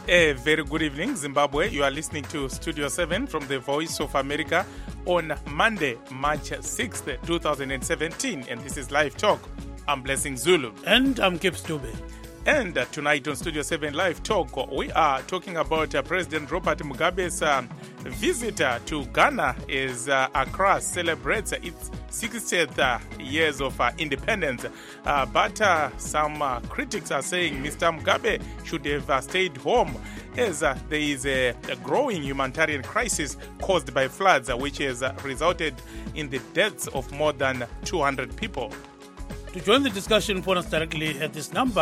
A very good evening, Zimbabwe. You are listening to Studio 7 from the Voice of America on Monday, March 6th, 2017. And this is Live Talk. I'm Blessing Zulu. And I'm Gibbs Dube. And tonight on Studio 7 Live Talk, we are talking about President Robert Mugabe's visit to Ghana as Accra celebrates its 60th years of independence. But some critics are saying Mr. Mugabe should have stayed home as there is a growing humanitarian crisis caused by floods, which has resulted in the deaths of more than 200 people. To join the discussion, phone us directly at this number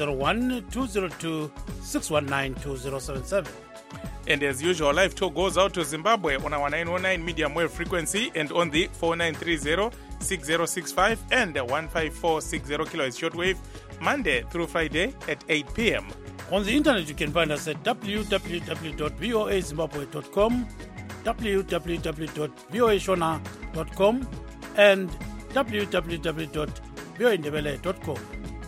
001-202-619-2077. And as usual, Live Talk goes out to Zimbabwe on our 909 medium wave frequency and on the 4930-6065 and 15460 kilohertz shortwave, Monday through Friday at 8 p.m. On the internet, you can find us at www.voazimbabwe.com, www.voashona.com, and www.voindebele.com.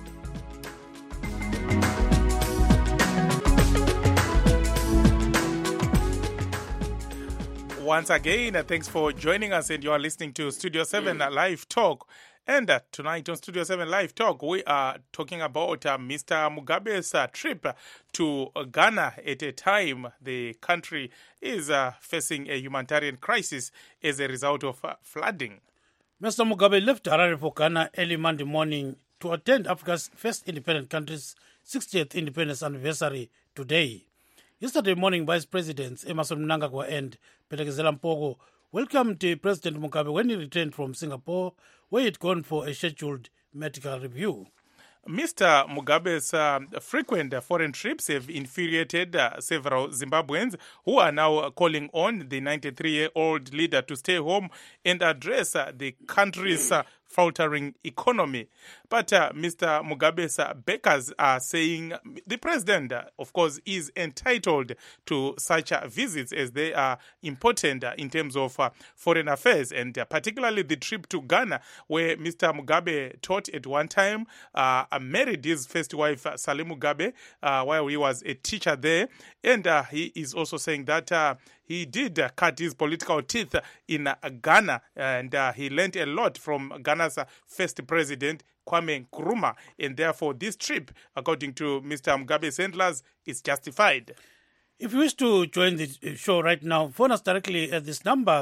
Once again, thanks for joining us, and you are listening to Studio 7 Live Talk. And tonight on Studio 7 Live Talk, we are talking about Mr. Mugabe's trip to Ghana at a time the country is facing a humanitarian crisis as a result of flooding. Mr. Mugabe left Harare for Ghana early Monday morning to attend Africa's first independent country's 60th independence anniversary today. Yesterday morning, Vice Presidents Emmerson Mnangagwa and Phelekezela Mpogo welcomed President Mugabe when he returned from Singapore, where he'd gone for a scheduled medical review. Mr. Mugabe's frequent foreign trips have infuriated several Zimbabweans who are now calling on the 93-year-old leader to stay home and address the country's faltering economy. But Mr. Mugabe's backers are saying the president, of course, is entitled to such visits as they are important in terms of foreign affairs, and particularly the trip to Ghana, where Mr. Mugabe taught at one time, married his first wife, Sally Mugabe, while he was a teacher there. And he is also saying that he did cut his political teeth in Ghana, and he learned a lot from Ghana's first president, Kwame Nkrumah, and therefore this trip, according to Mr. Mugabe's handlers, is justified. If you wish to join the show right now, phone us directly at this number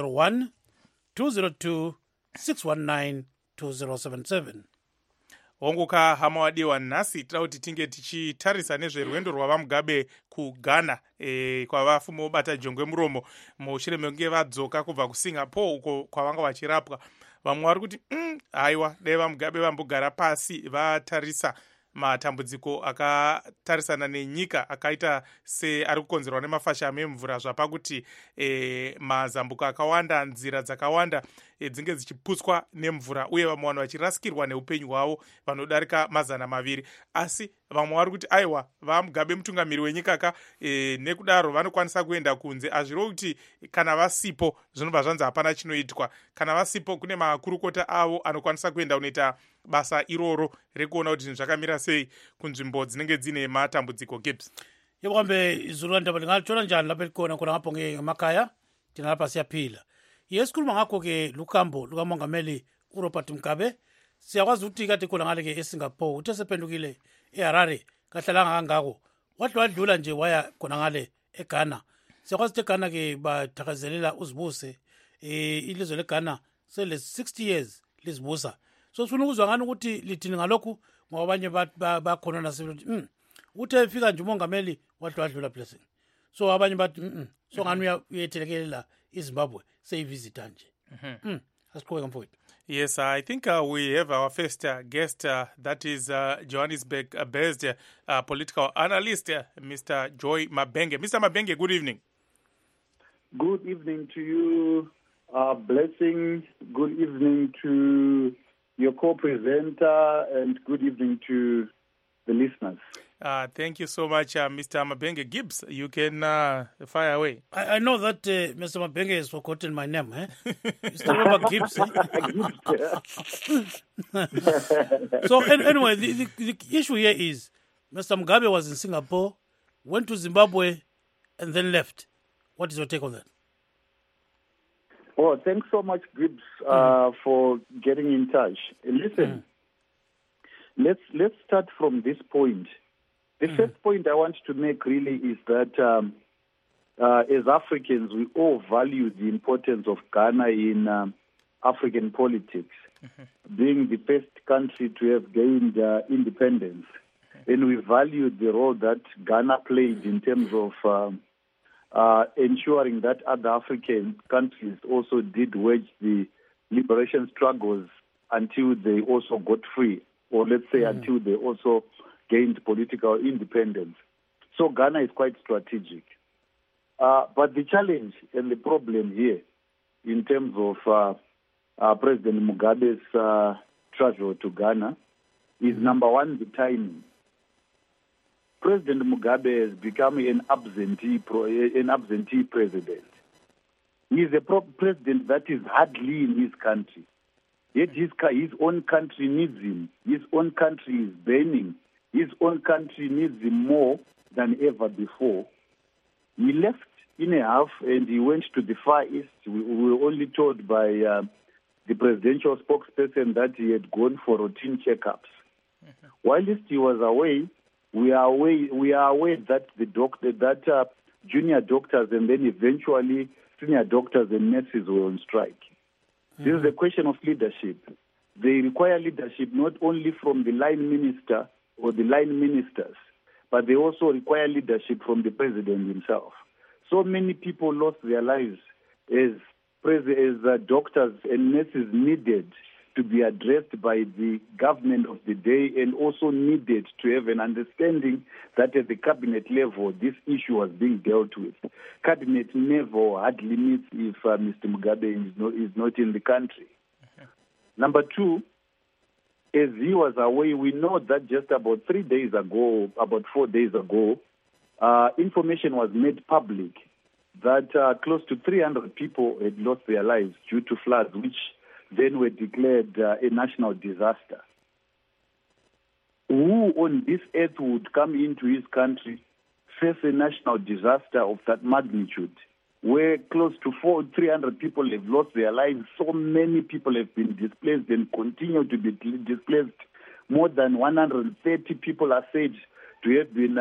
001-202-619-2077. Honguka hama wadiwa nhasi tira kuti tinge tichitarisa nezverwendo rwava Mugabe kuGhana kwavafumo vobata jongwe muromo mushure mekunge vadzoka kubva kuSingapore uko kwavanga vachirapwa. Vamwe vari kuti haiwa dai vaMugabe vambogara pasi vatarisa matambudziko akatarisana nenyika akaita seari kukonzerwa nemafashame emvura, zvapakuti mazambuko akawanda, nzira dzakawanda dzinge dzichiputswa nemvura, uye vamwe vanhu vachirasikirwa neupenyu hwavo vanodarika mazana maviri. Asi vamwe vari kuti aiwa vaMugabe mutungamiri wenyika nekudaro vanokwanisa kuenda kunze. Azviro kuti kana vasipo zvinobva zvanzi hapana chinoitwa. Kana vasipo kune makurukota avo anokwanisa kuenda kunoita basa iroro rekuona kuti zvinhu zvakamira sei kunzvimbo dzinenge dzine matambudziko. Gibbs yekwambe izulu ndaba lingalithola njani lapha elikhona khona ngapho ngemakaya thina lapha siyaphila. Yesikhuluma ngakho-ke lukambo lukamongameli uRobert Mugabe siyakwazi ukuthi kade khona ngale-ke eSingapore uthe sephendukile eHarare kahlalanga kangako wathi wadlula nje waya khona ngale eGhana. Siyakwazi ukuthi eGhana-ke bathakazelela uzibuse ilizwe leGhana sele 60 years lizibusa. So sifuna ukuzwa ngani ukuthi lithini ngalokhu, ngoba abanye bakhona nasebethi uthe efika nje umongameli wathi wadlula Blessing. So abanye bathi so ngani uyethelekelela iZimbabwe seyivisita nje. Asiqhubeke mfowethu. Yes, I think we have our first guest, that is Johannesburg-based political analyst, Mr. Joy Mabenge. Mr. Mabenge, good evening. Good evening to you, Blessing. Good evening to your co-presenter, and good evening to the listeners. Thank you so much, Mr. Mabenge. Gibbs, you can fire away. I know that Mr. Mabenge has forgotten my name. You still remember Gibbs? So anyway, the issue here is Mr. Mugabe was in Singapore went to Zimbabwe, and then left. What is your take on that? Oh, thanks so much, Gibbs, for getting in touch. Listen, let's start from this point. The first point I want to make really is that as Africans, we all value the importance of Ghana in African politics, being the first country to have gained independence. And we value the role that Ghana played in terms of ensuring that other African countries also did wage the liberation struggles until they also got free, or let's say until they also gained political independence. So Ghana is quite strategic. But the challenge and the problem here in terms of President Mugabe's travel to Ghana is, number one, the timing. President Mugabe has become an absentee president. He is a president that is hardly in his country. Yet his own country needs him. His own country is burning. His own country needs him more than ever before. He left in a half and he went to the Far East. We were only told by the presidential spokesperson that he had gone for routine checkups. Whilst he was away, we are aware that junior doctors and then eventually senior doctors and nurses were on strike. This is a question of leadership. They require leadership not only from the line minister or the line ministers, but they also require leadership from the president himself. So many people lost their lives as doctors and nurses needed to be addressed by the government of the day, and also needed to have an understanding that at the cabinet level, this issue was being dealt with. Cabinet never had limits if Mr. Mugabe is not in the country. Number two, as he was away, we know that just about 4 days ago, information was made public that close to 300 people had lost their lives due to floods, which then were declared a national disaster. Who on this earth would come into his country, face a national disaster of that magnitude, where close to 300 people have lost their lives, so many people have been displaced and continue to be displaced. More than 130 people are said to have been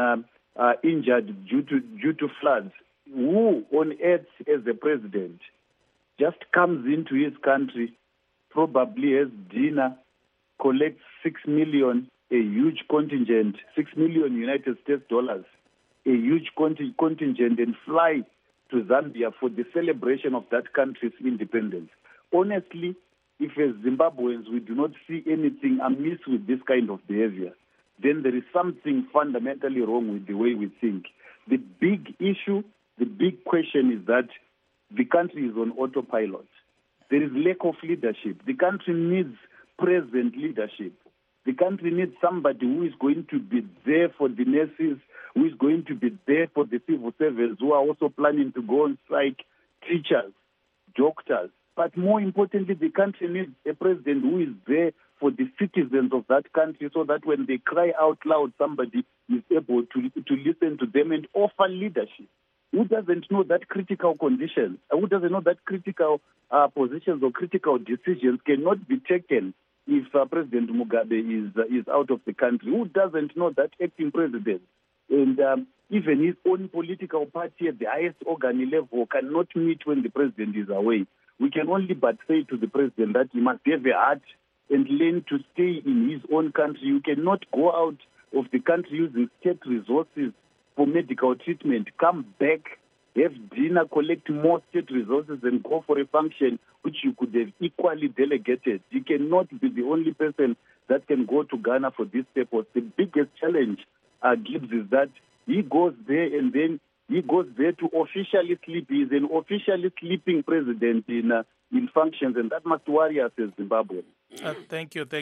injured due to floods. Who on earth, as the president, just comes into his country, probably as dinner, collects 6 million, a huge contingent, 6 million United States dollars, a huge contingent, and fly to Zambia for the celebration of that country's independence? Honestly, if as Zimbabweans we do not see anything amiss with this kind of behavior, then there is something fundamentally wrong with the way we think. The big issue, the big question is that the country is on autopilot. There is lack of leadership. The country needs present leadership. The country needs somebody who is going to be there for the nurses, who is going to be there for the civil servants who are also planning to go on strike, teachers, doctors. But more importantly, the country needs a president who is there for the citizens of that country, so that when they cry out loud, somebody is able to listen to them and offer leadership. Who doesn't know that critical conditions, who doesn't know that critical positions or critical decisions cannot be taken if President Mugabe is out of the country? Who doesn't know that acting president and even his own political party at the highest organ level cannot meet when the president is away? We can only but say to the president that he must have a heart and learn to stay in his own country. You cannot go out of the country using state resources for medical treatment, come back, have dinner, collect more state resources, and go for a function which you could have equally delegated. You cannot be the only person that can go to Ghana for this purpose. The biggest challenge Gibbs is that he goes there and then he goes there to officially sleep. He is an officially sleeping president in functions, and that must worry us as Zimbabwe. Thank you,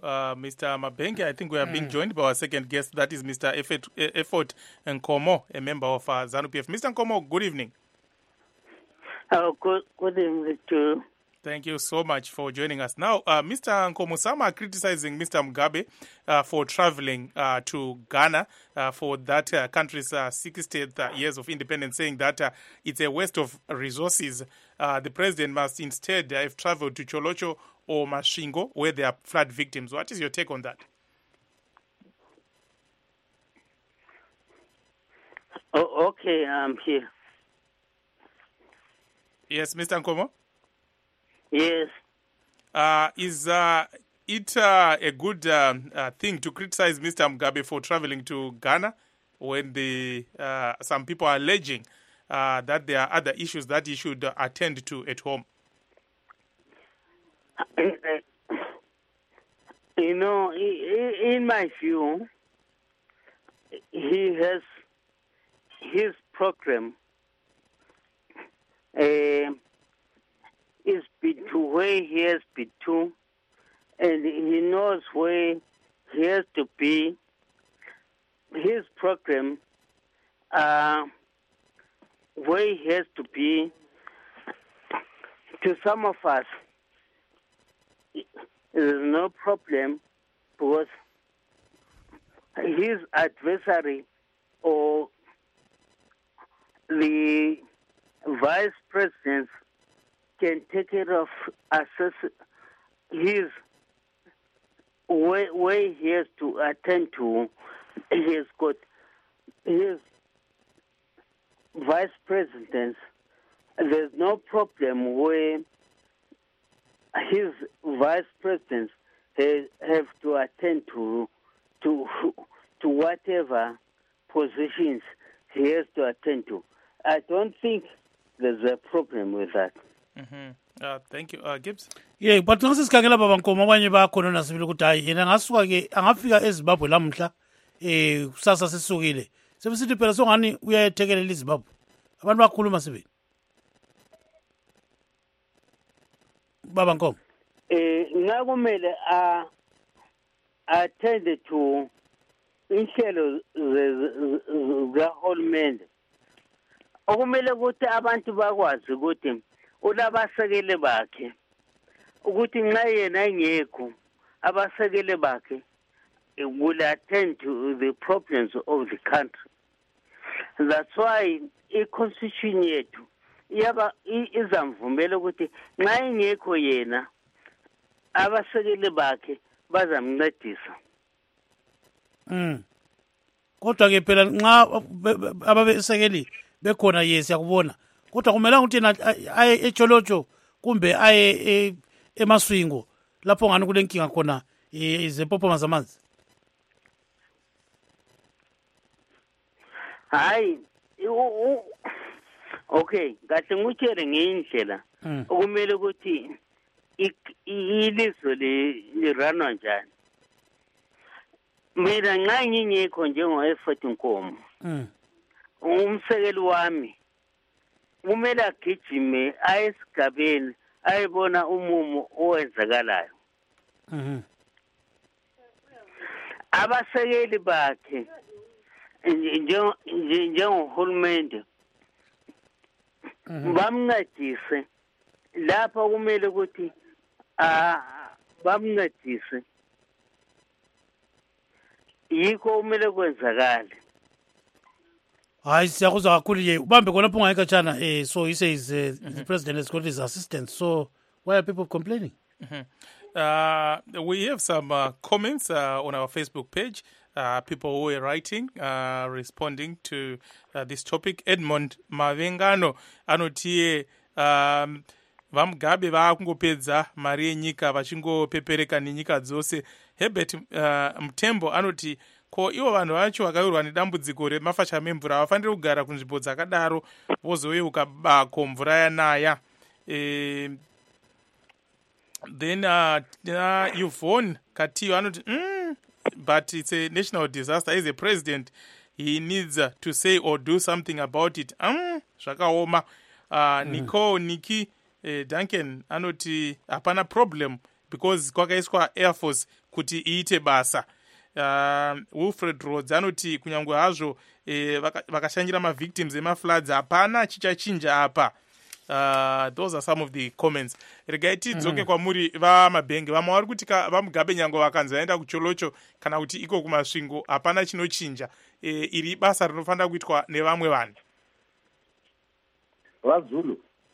Mr. Mabenge. I think we are being joined by our second guest, that is Mr. Effort Nkomo, a member of ZANU-PF. Mr. Nkomo, good evening. Oh, good evening to Thank you so much for joining us. Now, Mr. Nkomusama criticizing Mr. Mugabe for traveling to Ghana for that country's 60th years of independence, saying that it's a waste of resources. The president must instead have traveled to Cholocho or Masvingo, where there are flood victims. What is your take on that? Oh, okay, I'm here. Yes, Mr. Nkomo? Yes. Is it a good thing to criticize Mr. Mugabe for traveling to Ghana when some people are alleging that there are other issues that he should attend to at home? You know, in my view, he has his program is been to where he has been to, and he knows where he has to be. His program, where he has to be, to some of us, there's no problem because his adversary or the vice president can take care of his way he has to attend to. He has got his vice presidents. There's no problem where his vice presidents have to attend to whatever positions he has to attend to. I don't think there's a problem with that. Mm-hmm. Thank you. Gibbs? Yeah, but nxa sikhangela baba Nkomo abanye bakhona nasibili ukuthi hayi yena ngasuka ke angafika eZimbabwe lamhla kusasa sesukile. Sebesithi phela songani uyayethekelela eZimbabwe. Abantu bakhuluma sibili. Baba Nkomo. Ngakumele attend to inhlelo zikahulumende. Okumele ukuthi abantu bakwazi ukuthi ulabasekele bakhe ukuthi nxa yena engekho abasekele bakhe will attend to the problems of the country. That's why i-constitution yethu izamvumela ukuthi nxa engekho yena abasekele bakhe bazamncedisa. Kodwa ke phela nxa ababesekeli bekhona yes yakubona kodwa kumele ukuthi aye eCholocho kumbe aye eMasvingo lapho ngani kule nkinga khona izepopoma zamanzi. Hayi okay kahle ngutshele ngendlela okumele ukuthi ilizwe liranwa njani. Mina nxa ngingekho njengo-Effort Nkomo umsekeli wami kumele agijime aye esigabeni ayebona umumo owenzakalayo. Abasekeli bakhe njengohulumende bamncedise lapho kumele ukuthi bamncedise, yikho kumele kwenzakale. Hayi siyakuzwa kakhulu ye ubambe khonapho ungayikatshana so he says the president has got his assistant, so why are people complaining? We have some comments on our Facebook page, people who are writing, responding to this topic. Edmond Mavengano anotiye vamugabe vakungopedza mari yenyika vachingopepereka nenyika dzose. Herbert Mutembo anoti ko ivo vanhu vacho vakawirwa nedambudziko remafasha memvura vafanira kugara kunzvimbo dzakadaro vozouka bako mvura yanaya. Then Yvonne Katiyo anoti but it's a national disaster. As a president, he needs to say or do something about it. Zvakaoma. Niki Duncan anoti hapana problem because kwakaiswa Air Force kuti iite basa. Wilfred Rhodes anoti kunyangwe hazvo vakashandira mavictims emafloods hapana chichachinja apa. Those are some of the comments. Regai tidzoke kwamuri vamabhenge. Vamwe vari kuti vamugabe nyange vakanzi vaenda kucholocho kana kuti iko kumasvingo hapana chinochinja. Iri basa rinofanira kuitwa nevamwe vanhu. VaZulu,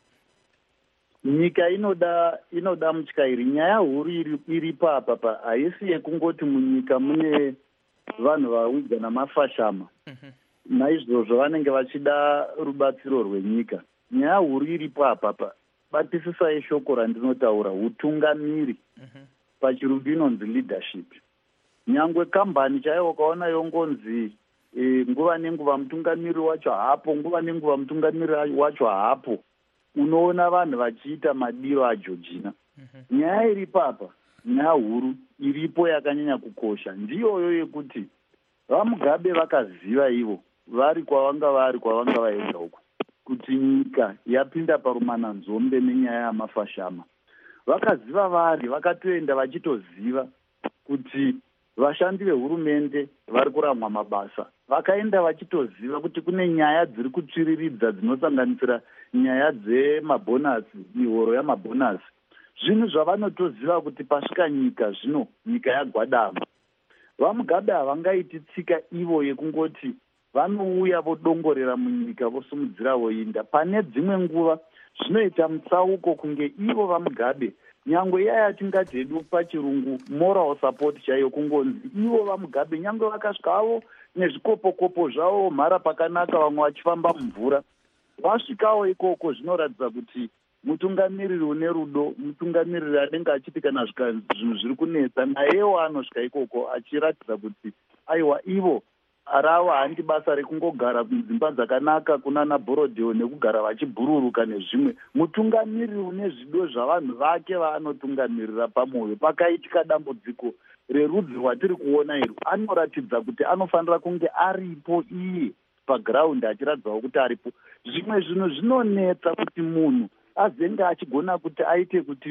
nyika inoda mutyairi. Nyaya huru iri papa haisi yekungoti munyika mune vanhu vawidza namafashama. Naizvozvo vanenge vachida rubatsiro rwenyika. Nyaya huru iripo apa batisisai shoko randinotaura, utungamiri. Pachirungu inonzi leadership. Nyangwe kambani chaiwo ukaona yongonzi nguva nenguva mutungamiri wacho hapo, nguva nenguva mutungamiri wacho hapo, unoona vanhu vachiita madiro aJorgina. Nyaya iripo apa, nyaya huru iripo yakanyanya kukosha, ndiyoyo yekuti vamugabe vakaziva ivo vari kwavanga vaenda uko kuti nyika yapinda parumananzombe nenyaya yamafashama. Vakaziva vari, vakatoenda vachitoziva kuti vashandi vehurumende vari kuramwa mabasa. Vakaenda vachitoziva kuti kune nyaya dziri kutsviriridza dzinosanganisira nyaya dzemabhonasi, mihoro yamabhonasi. Zvinhu zvavanotoziva kuti pasvika nyika zvino, nyika yagwadama. Vamugabe havangaiti tsika ivo yekungoti vanouya vodongorera munyika vosimudzira voinda. Pane dzimwe nguva zvinoita mutsauko kunge ivo vamugabe, nyangwe yaya tingati hedu pachirungu moral support chaiyo, kungonzi ivo vamugabe nyangwe vakasvikawo nezvikopokopo zvavo mhara pakanaka, vamwe vachifamba mumvura. Vasvikawo ikoko zvinoratidza kuti mutungamiriri une rudo, mutungamiriri anenge achiti kana zvinhu zviri kunetsa, nayewo anosvika ikoko achiratidza kuti aiwa ivo rava handi basa rekungogara mudzimba dzakanaka kunana Borodeo nekugara vachibhururuka nezvimwe. Mutungamiriri une zvido zvavanhu vake vaanotungamirira pamwoyo. Pakaitika dambudziko rerudzi rwatiri kuona iri, anoratidza kuti anofanira kunge aripo iye pagiraundi achiratidzawo kuti aripo. Zvimwe zvinhu zvinonetsa kuti munhu azenge achigona kuti aite kuti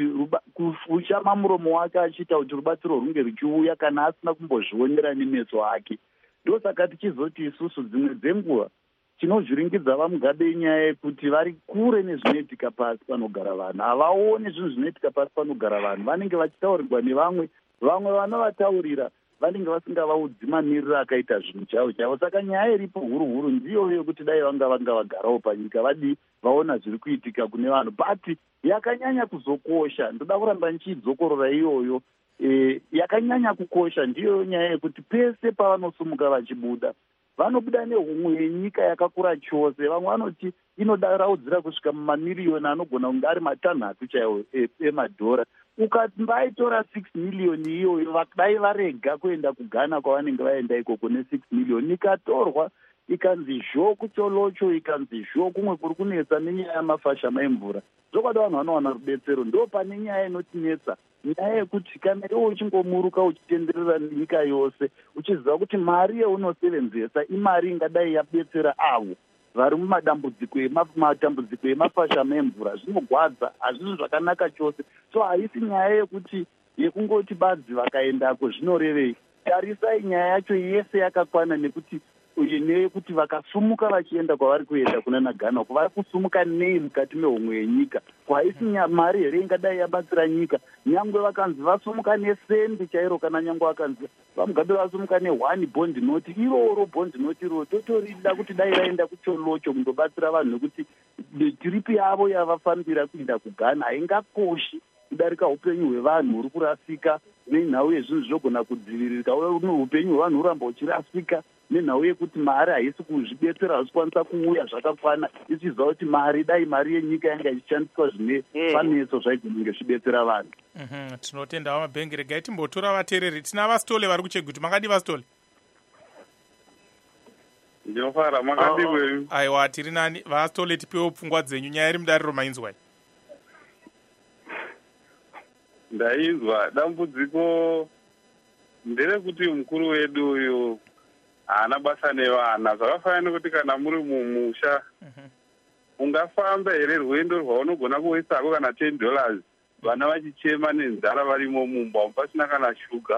kushama muromo wake achiita kuti rubatsiro runge ruchiuya kana asina kumbozvionera nemeso ake. Ndosaka tichizoti isusu dzimwe dzenguva tinozviringidza vamugabe inyaya yekuti vari kure nezvinoitika pasi panogara vanhu. Havaoni zvinhu zvinoitika pasi panogara vanhu. Vanenge vachitaurirwa nevamwe, vamwe vanovataurira vanenge vasingavaudzi mamiriro akaita zvinhu chaivo. Saka nyaya iripo huru ndiyo yekuti dai vanga vagarawo panyika vaona zviri kuitika kune vanhu. But yakanyanya kuzokosha, ndoda kuramba ndichidzokorora iyoyo, yakanyanya kukosha ndiyo nyaya yekuti pese pavanosumuka vachibuda, vanobuda nehumwe yenyika yakakura chose. Vamwe vanoti inoda raudzira kusvika mumamiriyoni anogona kunge ari matanhatu chaiwo emadhora. Ukambaitora 6 miliyoni iyoyo dai varega kuenda kuGhana kwavanenge vaenda ikoko ne6 miliyoni, ikatorwa ikanzi zho kucholocho, ikanzi zho kumwe kuri kunetsa nenyaya yamafashama emvura, zvokwadi vanhu vanowana rubetsero. Ndo pane nyaya inotinetsa, nyaya yekuti kana iwo uchingomuruka uchitenderera nyika yose uchiziva kuti mari yeunosevenzesa imari ingadai yabetsera avo vari mumadambudziko emafashama emvura, zvinogwadza, hazvisi zvakanaka chose. So haisi nyaya yekuti yekungoti badzi vakaendako zvinorevei. Tarisai nyaya yacho yese yakakwana, nekuti neyekuti vakasumuka vachienda kwavari kuenda kunana Ghana, vari kusumuka nei mukati mehomwe yenyika. Haisi mari here ingadai yabatsira nyika. Nyangwe vakanzi vasumuka nesendi chairo, kana nyangwe vakanzi vamugabe vasumuka ne1 bond note, iroro bond note iroro totorida kuti dai vaenda kucholocho kundobatsira vanhu, nekuti tiripi yavo yavafambira kuenda kuGhana haingakoshi kudarika upenyu hwevanhu huri kurasika nenhau yezvinhu zvinogona kudziviririka. Upenyu hwevanhu huramba huchirasika nenhau yekuti mari haisi kuzvibetsera, hazvikwanisa kuuya zvakakwana. Ichiziva kuti dai mari yenyika yanga ichishandiswa zvine paneso zvaigonge zvibetsera vanhu. Tinotenda vamabhengi. Regai timbotora vateereri. Tina Vastole vari kuChegutu. Makadi Vastole? Ndinofara, makadi kwenyu? Aiwa, tiri nani. Vastole, tipewo pfungwa dzenyu. Nyaya iri mudariro mainzwa. Ndainzwa. Dambudziko nderekuti mukuru wedu uyu haana basa nevana. Zvakafanana nekuti kana muri mumusha ungafamba here rwendo rwaunogona kuisako kana $10, vana vachichema nenzara varimo mumba, pasina kana shuga,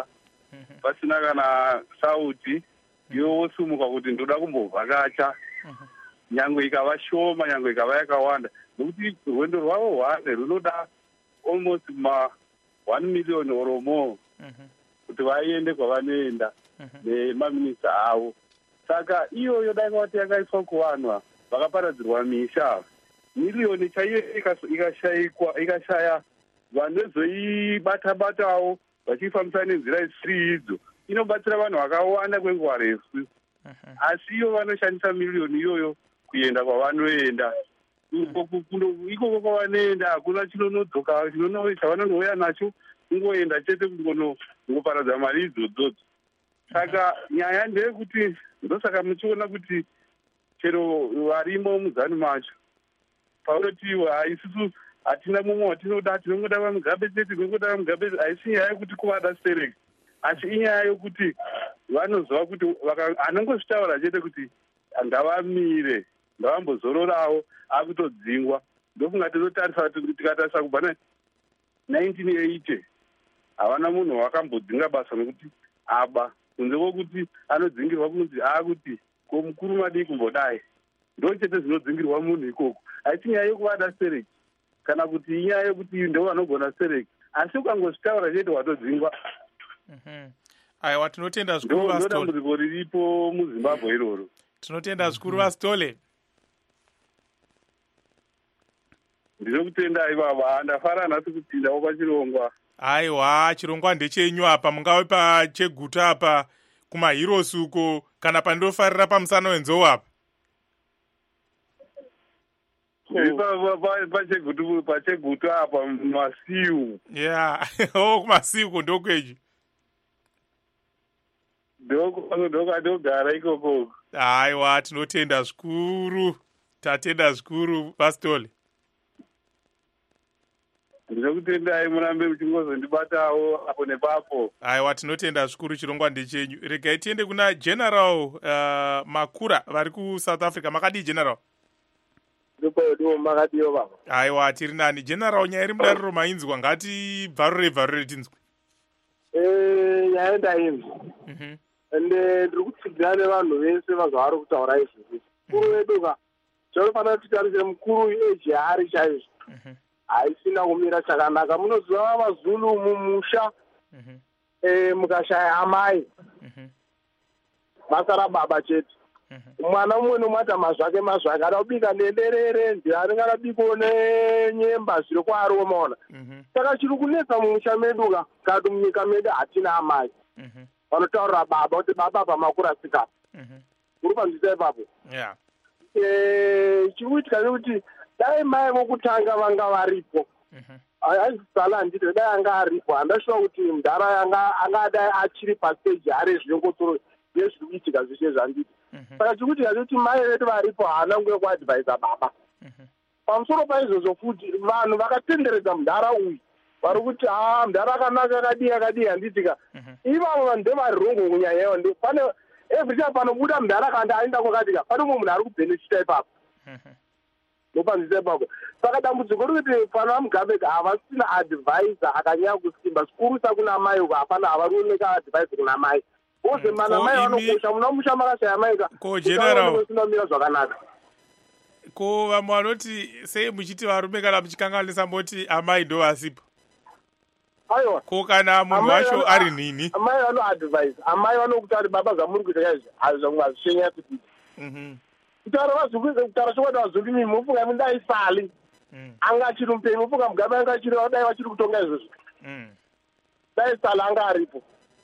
pasina kana sauti, iwe wosumuka kuti ndoda kumbovhakacha. nyangwe ikava shoma, nyangwe ikava yakawanda, nokuti rwendo rwavo hwane runoda almost 1 million or more kuti vaende kwavanoenda nemaminista avo. Saka iyoyo dai kwati yakaiswa kuvanhu vakaparadzirwa misha, miliyoni chaiyo ikashaya vanozoibata-batawo vachifambisa nenzira isiri idzo, inobatsira vanhu vakawanda kwenguva refu. Asi iyo vanoshandisa miliyoni iyoyo kuenda kwavanoenda. Ikoko kwavanoenda hakuna chinonodzoka chavanonouya nacho, kungoenda chete kungoparadza mari idzodzo. Saka nyaya ndeyekuti ndosaka muchiona kuti chero varimo muzanu macho paunoti haisisu hatina mumwe watinoda, tinongoda vamugabe chete, tinongoda vamugabe. Haisi nyaya yekuti kuvada stereki, asi inyaya yokuti vanoziva kuti anongozvitaura chete kuti ngavamire, ngavambozororawo akutodzingwa. Ndofunga tinotarisa tikatarisa kubva 1980 havana munhu wakambodzinga basa nokuti aba, kunze kwokuti anodzingirwa kunzi akuti ko mukuru madii kumbodai, ndo chete zvinodzingirwa munhu ikoko. Haisi nyaya yokuvada stereki kana kuti inyaya yokuti ndo vanogona stereki, asi ukangozvitaura chete watodzingwa. Aiwa, tinotenda zvikuru Ndo vaStole. dambudziko riripo muZimbabwe iroro. Tinotenda zvikuru vaStole. Ndinokutendai baba, ndafara nhasi kupindawo pachirongwa. Aiwa, chirongwa ndechenyu apa, mungave pacheguta apa kumaHeroes uko kana pandofarira pamusana wenzou apa. Pacheguta apa masiu. Yeah, kumasiu uko ndokweju. Ndogara ikoko. Aiwa, tinotenda zvikuru. Tatenda zvikuru vaStole. Ndinokutendai murambe muchingozondibatawo apo nepapo. Aiwa, tinotenda zvikuru, chirongwa ndechenyu. Regai tiende kuna General Makura vari kuSouth Africa. Makadii General? Ndipo makadiyo baba. Aiwa, tiri nani. General, nyaya iri mudariro mainzwa, ngatibvarure tinzwe. Nyaya ndainzwa. Ende ndiri kutsigirana nevanhu vese vazva vari kutaura izvi. Mukuru wedu ka tinofanira titarisire mukuru eji yaari chaizvo. Haisina kumira chakanaka. Munoziva vaZulu mumusha mukashaya amai basa rababa chete. Mwana mumwe nomwata mazvake ada kubika nenderere, ndingarabikawo nenyemba zviro kwaari womaona. Saka chiri kunetsa mumusha medu ka kati munyika medu hatina amai vanotaurira baba kuti baba pamakurasika uri panzvisa ipapo. Chiri kuitika nekuti dai mai vokutanga vanga varipo, aizisala handiti dai anga aripo, handashuva kuti mudhara angadai achiri pasteji ari zvinongotoro nezviri kuitika zveshe zvanditi. Saka chiri kuitika nekuti mai vedu varipo haana nguva kuadvaisa baba. Pamusoro paizvozvo futi vanhu vakatenderedza mudhara uyu vari kuti mudhara akanaka akadii handitika. Ivavo vanhu ndevari rongo kunyanya iyo. Pane every time panobuda mudhara kanda aenda kwakatika pane mumwe munhu ari kubhenefita ipapo. Nopanzisa ipapo. Saka dambudziko rikuti pana Mugabe havasina advisor akanyanya kusimba, zvikurisa kuna mai uko hapana, havari kuoneka advisor kuna mai. Ose mana mai vanokosha, munamusha makashaya mai ka. Ko General, sinomira zvakanaka. Ko vamwe vanoti sei muchiti varume kana muchikanganisa moti amai ndo vasipo. Aiwa. Ko kana munhu wacho ari nini? Amai vanoadvise, amai vanokuta kuti baba zvamuri kuita chaizvo hazvamwe hazvishenya kuti. Kutaura chokwadi vazulimi mufunga mundaisali anga achiri mupenyu, mufunga Mugabe anga achiri dai vachiri kutonga izvozvo. Dai sali anga aripo.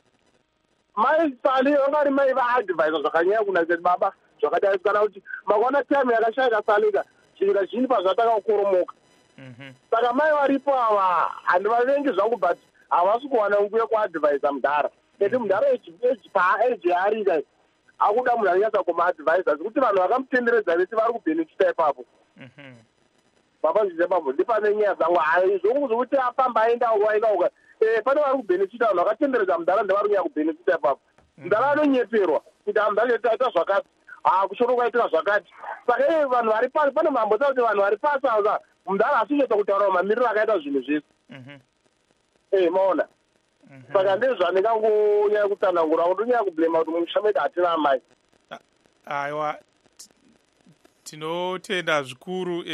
Mai sali vanga ari mai vaadvise zvakanyanya kunaka kuti baba zvakadai kana kuti makwana time yakashayika salika zvinhu zhinji pazvataka kukoromoka. Saka mai varipo ava handivavengi zvangu but havasi kuwana nguva yekuadvisa mudhara. Ende mudhara eji yaari dai akuda munhu anonyatsa kumaadvisa zvekuti vanhu vakamutenderedza vese vari kubhenefita ipapo. Mapanzvisa ipapo ndipane nyaya dzangu haizvongu zvokuti afamba aenda uka pane vari kubhenefita vanhu vakatenderedza mudhara ndevari kunyanya kubhenefita ipapo. Mudhara anonyeperwa kuti mudhara taita zvakati kushoro kwaitika zvakati. Saka vanhu vari pasi pane mambosa kuti vanhu vari pasi ava mudhara asicheta kutaura mamiriro akaita zvinhu zvese. Maona. Saka ndezvandingangonyanya kutsanangura ndonyanya kublema kuti mumusha medu hatina amai. Aiwa, tinotenda zvikuru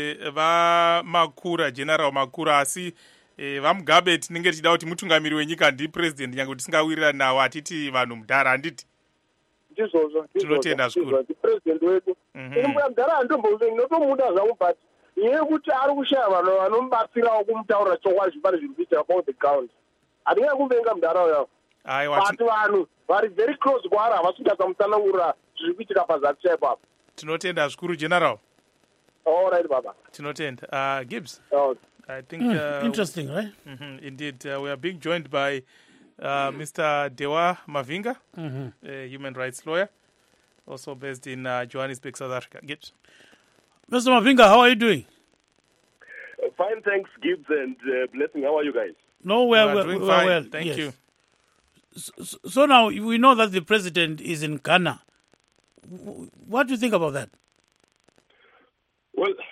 vamakura general makura asi vamugabe tinenge tichida kuti mutungamiri wenyika ndipresident nyange tisingawirirani nawo hatiti vanhu mudhara handiti ndizvozvo tinotenda zvikuru president wedu mugara handomboze ndinotomuda zvangu but iye kuti ari kushaya vanhu vanomubatsirawo kumutaurira chokwadi zvipari zviri kuitika about the ground handingai kuvenga mudhara yavo but vanhu vari very close kwaari havasi kunyatsa mutsanangurira zviri kuitika pazati chaipo apo tinotenda zvikuru general all right baba tinotenda Gibbs I think interesting, right? Indeed, we are being joined by Mr. Dewa Mavinga, a human rights lawyer, also based in Johannesburg, South Africa. Gibbs. Mr. Mavinga, how are you doing? Fine, thanks, Gibbs, and Blessing. How are you guys? No, we are doing fine. well. Thank yes. you. So now we know that the president is in Ghana. What do you think about that? Well,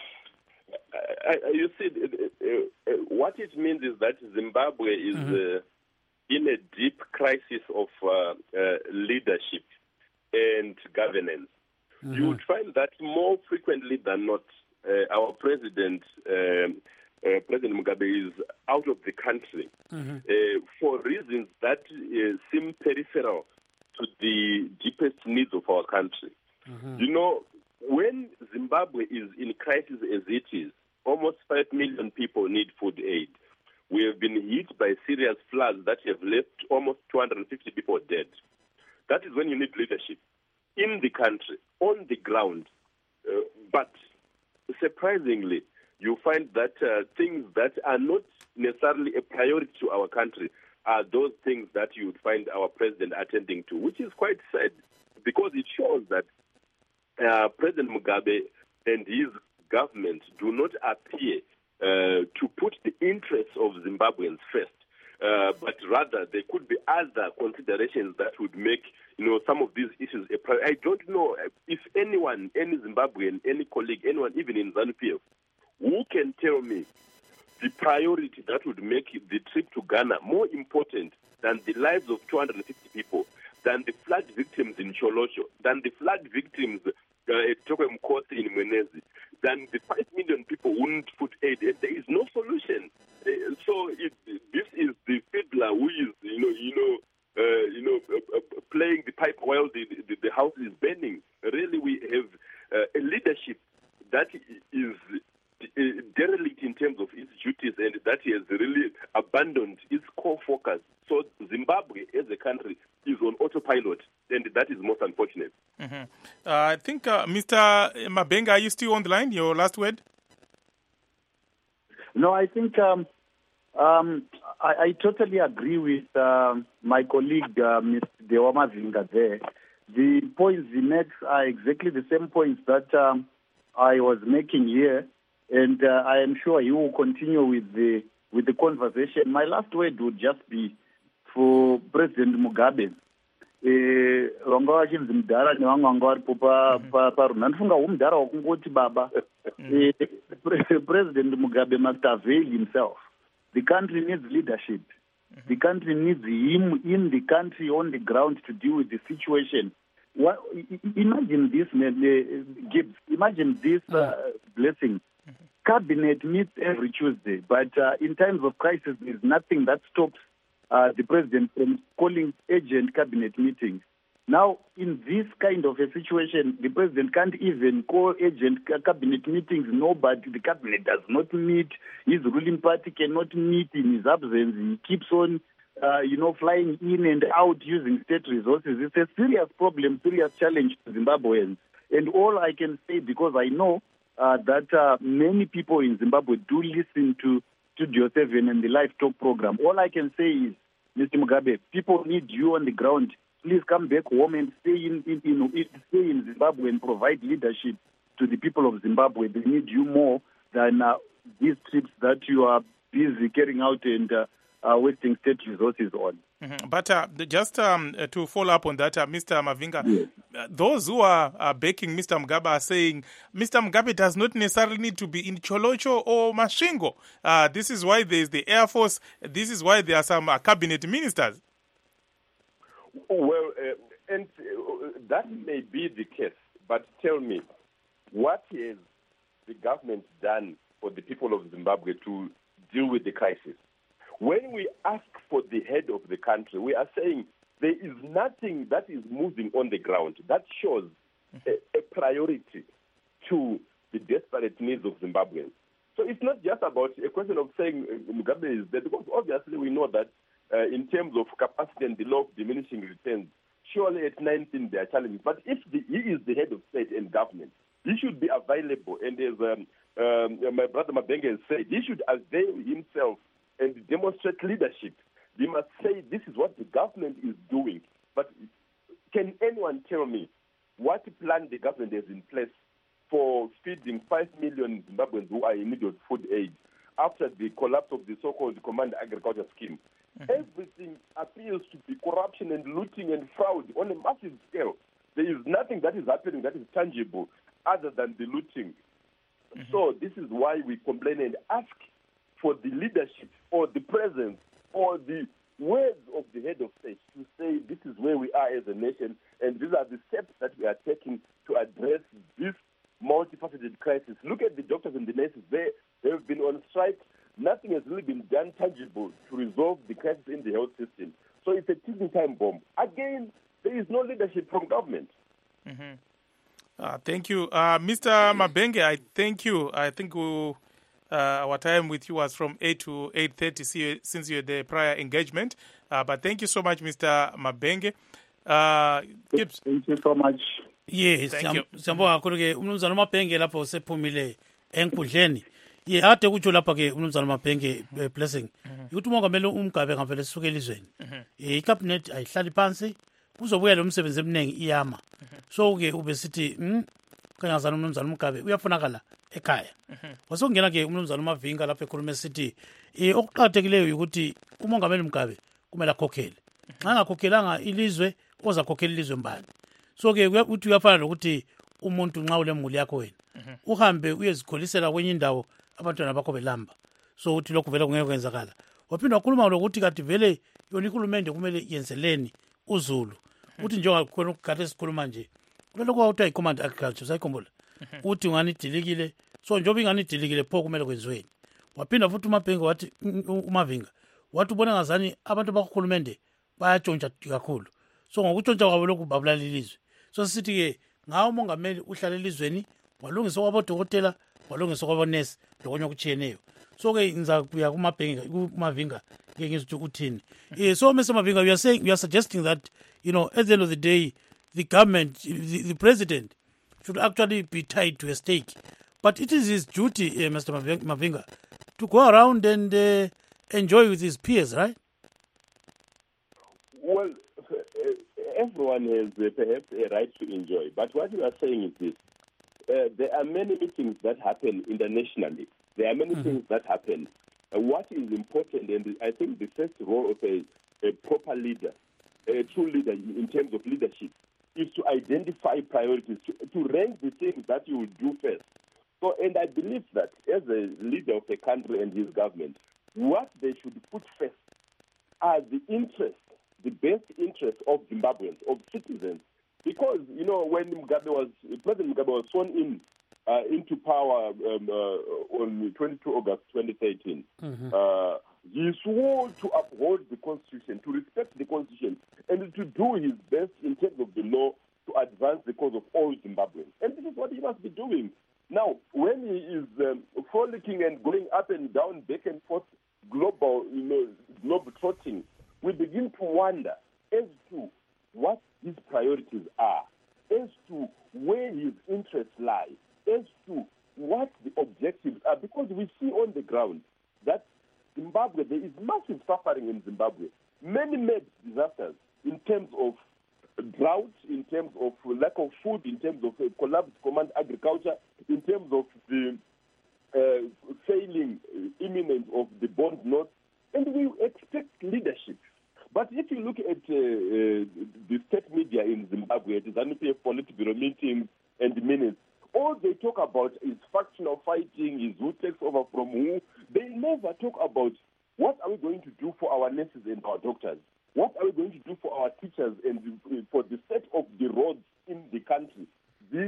you see, what it means is that Zimbabwe is in a deep crisis of leadership and governance. You would find that more frequently than not, our president, President Mugabe, is out of the country for reasons that seem peripheral to the deepest needs of our country. You know, when Zimbabwe is in crisis as it is, almost 5 million people need food aid. We have been hit by serious floods that have left almost 250 people dead. That is when you need leadership in the country, on the ground. But surprisingly, you find that things that are not necessarily a priority to our country are those things that you would find our president attending to, which is quite sad because it shows that President Mugabe and his government do not appear to put the interests of Zimbabweans first, but rather there could be other considerations that would make some of these issues a priority. I don't know if anyone, any Zimbabwean, any colleague, anyone even in ZANU-PF, who can tell me the priority that would make the trip to Ghana more important than the lives of 250 people, than the flood victims in Cholosho, than the flood victims at Tokwe Mkosi in Mwenezi, than the 5 million people who need food aid. There is no solution. So this is the fiddler who is, playing the pipe while the house is burning. Really, we have a leadership that is derelict in terms of its duties and that has really abandoned its core focus. So Zimbabwe as a country is on autopilot, and that is most unfortunate. I think, Mr. Mabenga, are you still on the line? Your last word? No, I think I totally agree with my colleague, Mr. Dewa Mavinga there. The points he makes are exactly the same points that I was making here, and I am sure he will continue with the conversation. My last word would just be for President Mugabe. Vanga vachinzi mudhara nevamwe vanga varipo parunha ndifunga humudhara wakungoti baba. President Mugabe must avail himself. The country needs leadership. The country needs him in the country on the ground to deal with the situation. Imagine this, Gibbs. Imagine this blessing. Cabinet meets every Tuesday, but in times of crisis, there is nothing that stops the president from calling urgent cabinet meetings. Now, in this kind of a situation, the president can't even call urgent cabinet meetings. No, but the cabinet does not meet. His ruling party cannot meet in his absence. He keeps on, flying in and out using state resources. It's a serious problem, serious challenge to Zimbabweans. And all I can say, because I know that many people in Zimbabwe do listen to Studio 7 and the Live Talk program. All I can say is, Mr. Mugabe, people need you on the ground. Please come back home and stay in Zimbabwe and provide leadership to the people of Zimbabwe. They need you more than these trips that you are busy carrying out and wasting state resources on. But just to follow up on that, Mr. Mavinga, yes. Those who are backing Mr. Mugabe are saying Mr. Mugabe does not necessarily need to be in Cholocho or Masvingo. This is why there is the Air Force. This is why there are some cabinet ministers. Well, and that may be the case, but tell me, what has the government done for the people of Zimbabwe to deal with the crisis? When we ask for the head of the country, we are saying there is nothing that is moving on the ground that shows a priority to the desperate needs of Zimbabweans. So it's not just about a question of saying Mugabe is dead, because obviously we know that in terms of capacity and the law of diminishing returns, surely at 19 there are challenges. But if he is the head of state and government, he should be available. And as my brother Mabenge has said, he should avail himself and demonstrate leadership. He must say this is what the government is doing. But can anyone tell me what plan the government has in place for feeding 5 million Zimbabweans who are in need of food aid after the collapse of the so-called Command Agriculture Scheme? Everything appears to be corruption and looting and fraud on a massive scale. There is nothing that is happening that is tangible other than the looting. So this is why we complain and ask for the leadership or the presence or the words of the head of state to say this is where we are as a nation and these are the steps that we are taking to address this multifaceted crisis. Look at the doctors and the nurses. They have been on strike. Nothing has really been done tangible to resolve the crisis in the health system. So it's a ticking time bomb. Again, there is no leadership from government. Thank you. Mr. Mabenge, I thank you. I think our time with you was from 8 to 8:30 since you had the prior engagement. But thank you so much, Mr. Mabenge. Gibbs. Thank you so much. Yes, Thank you. siyabonga kakhulu ke umnumzana uMabhenge lapho sephumile enkundleni. Ye ade kutsho lapha ke umnumzana uMabhenge blessing. Ukuthi umongameli uMgabe ngavele sisuke elizweni. iCabinet ayihlali phansi kuzobuya lo msebenzi eminingi iyama. So ke ube sithi kanyazana umnumzana uMgabe uyafunakala ekhaya. Wasongena ke umnumzana uMavinga lapha ekhuluma esithi okuqhakathekileyo ukuthi umongameli uMgabe kumele akhokhele. Xa ngakhokhelanga ilizwe ozakhokhela ilizwe mbani. So ke uthi uyafana nokuthi umuntu nxa ulemuli yakho wena uhambe uyezikholisela kwenye indawo abantwana bakho belamba. So uthi lokhu vele kungeke kwenzakala. Waphinda wakhuluma lokuthi kanti vele yona ihulumende kumele yenzeleni uZulu. Uthi njengoba khona ukugade sikhuluma nje. Kulelo kwawuthiwa iCommand Agriculture sayikhumbula. Uthi ungani dilikile. So njengoba ingani dilikile pho kumele kwenziweni. Waphinda futhi uMabhenge wathi uMavinga wathi ubona ngazani abantu bakuhulumende bayatshontsha kakhulu. So ngokutshontsha kwabo lokhu babulala ilizwe. So sithi ke ngawo umongameli uhlala elizweni walungisa kwabodokotela walungisa kwabonesi lokunye okuchiyeneyo. So ke ngiza kuya kuMavinga ke ngizothi uthini. So Mr. Mavinga, we are suggesting that, you know, at the end of the day, the government, the president should actually be tied to a stake. But it is his duty, Mr. Mavinga, to go around and enjoy with his peers, right? Well, everyone has perhaps a right to enjoy. But what you are saying is this. There are many meetings that happen internationally. There are many things that happen. What is important, and I think the first role of a proper leader, a true leader in terms of leadership, is to identify priorities, to rank the things that you will do first. So, and I believe that as a leader of a country and his government, what they should put first are the interests, the best interests of Zimbabweans, of citizens. Because, you know, when President Mugabe was sworn into power on 22 August 2013, he swore to uphold the Constitution, to respect the Constitution, and to do his best in terms of the law to advance the cause of all Zimbabweans. And this is what he must be doing. Now, when he is frolicking and going up and down, back and forth, globe trotting, we begin to wonder as to what his priorities are, as to where his interests lie, as to what the objectives are, because we see on the ground that Zimbabwe, there is massive suffering in Zimbabwe. Many disasters in terms of drought, in terms of lack of food, in terms of collapsed command agriculture, in terms of the failing imminence of the bond notes, and we expect leadership. But if you look at the state media in Zimbabwe, the ZANU-PF Politburo meetings and minutes, all they talk about is factional fighting, is who takes over from who. They never talk about what are we going to do for our nurses and our doctors? What are we going to do for our teachers and for the state of the roads in the country? These are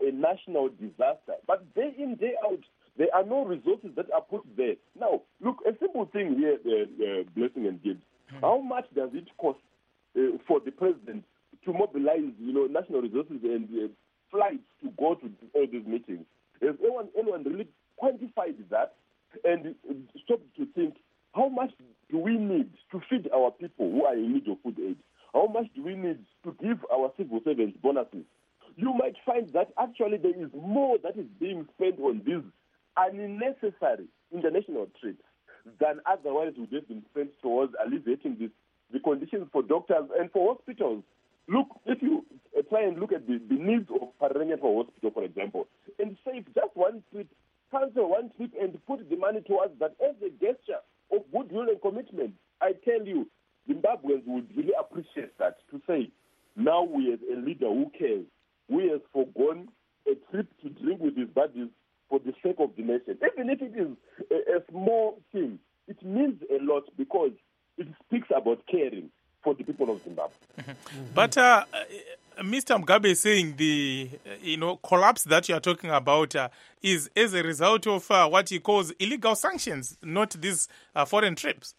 a national disaster. But day in, day out, there are no resources that are put there. Now, look, a simple thing here, Blessing and Gibbs. How much does it cost for the president to mobilize, national resources and flights to go to all these meetings? Has anyone really quantified that and stopped to think, how much do we need to feed our people who are in need of food aid? How much do we need to give our civil servants bonuses? You might find that actually there is more that is being spent on these unnecessary international trips than otherwise would have been spent towards alleviating the conditions for doctors and for hospitals. Look, if you try and look at the needs of Paranaque Hospital, for example, and save just one trip, cancel one trip and put the money towards that as a gesture of goodwill and commitment, I tell you, Zimbabweans would really appreciate that, to say, now we have a leader who cares, who has forgone a trip to drink with his buddies for the sake of the nation. Even if it is a small thing, it means a lot because it speaks about caring for the people of Zimbabwe. But Mr. Mugabe is saying the collapse that you are talking about is as a result of what he calls illegal sanctions, not these foreign trips.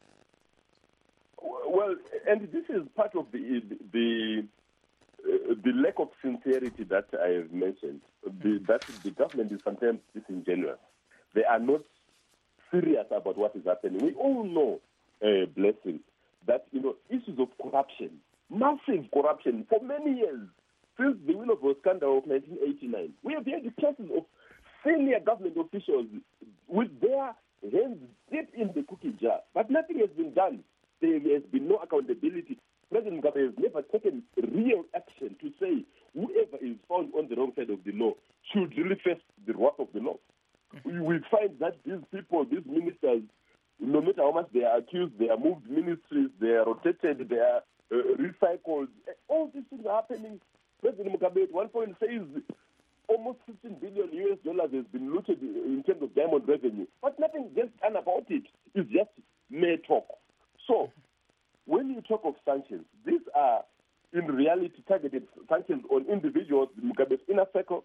Well, and this is part of the lack of sincerity that I have mentioned. That the government is sometimes disingenuous. They are not serious about what is happening. We all know, Blessing, that issues of corruption, massive corruption for many years, since the Willoughby scandal of 1989, we have had the cases of senior government officials with their hands deep in the cookie jar, but nothing has been done. There has been no accountability. President Mugabe has never taken real action to say whoever is found on the wrong side of the law should really face the wrath of the law. We find that these people, these ministers, no matter how much they are accused, they are moved ministries, they are rotated, they are recycled. All these things are happening. President Mugabe at one point says almost $15 billion has been looted in terms of diamond revenue, but nothing gets done about it. It's just mere talk. So, when you talk of sanctions, these are in reality targeted sanctions on individuals, Mugabe's inner circle,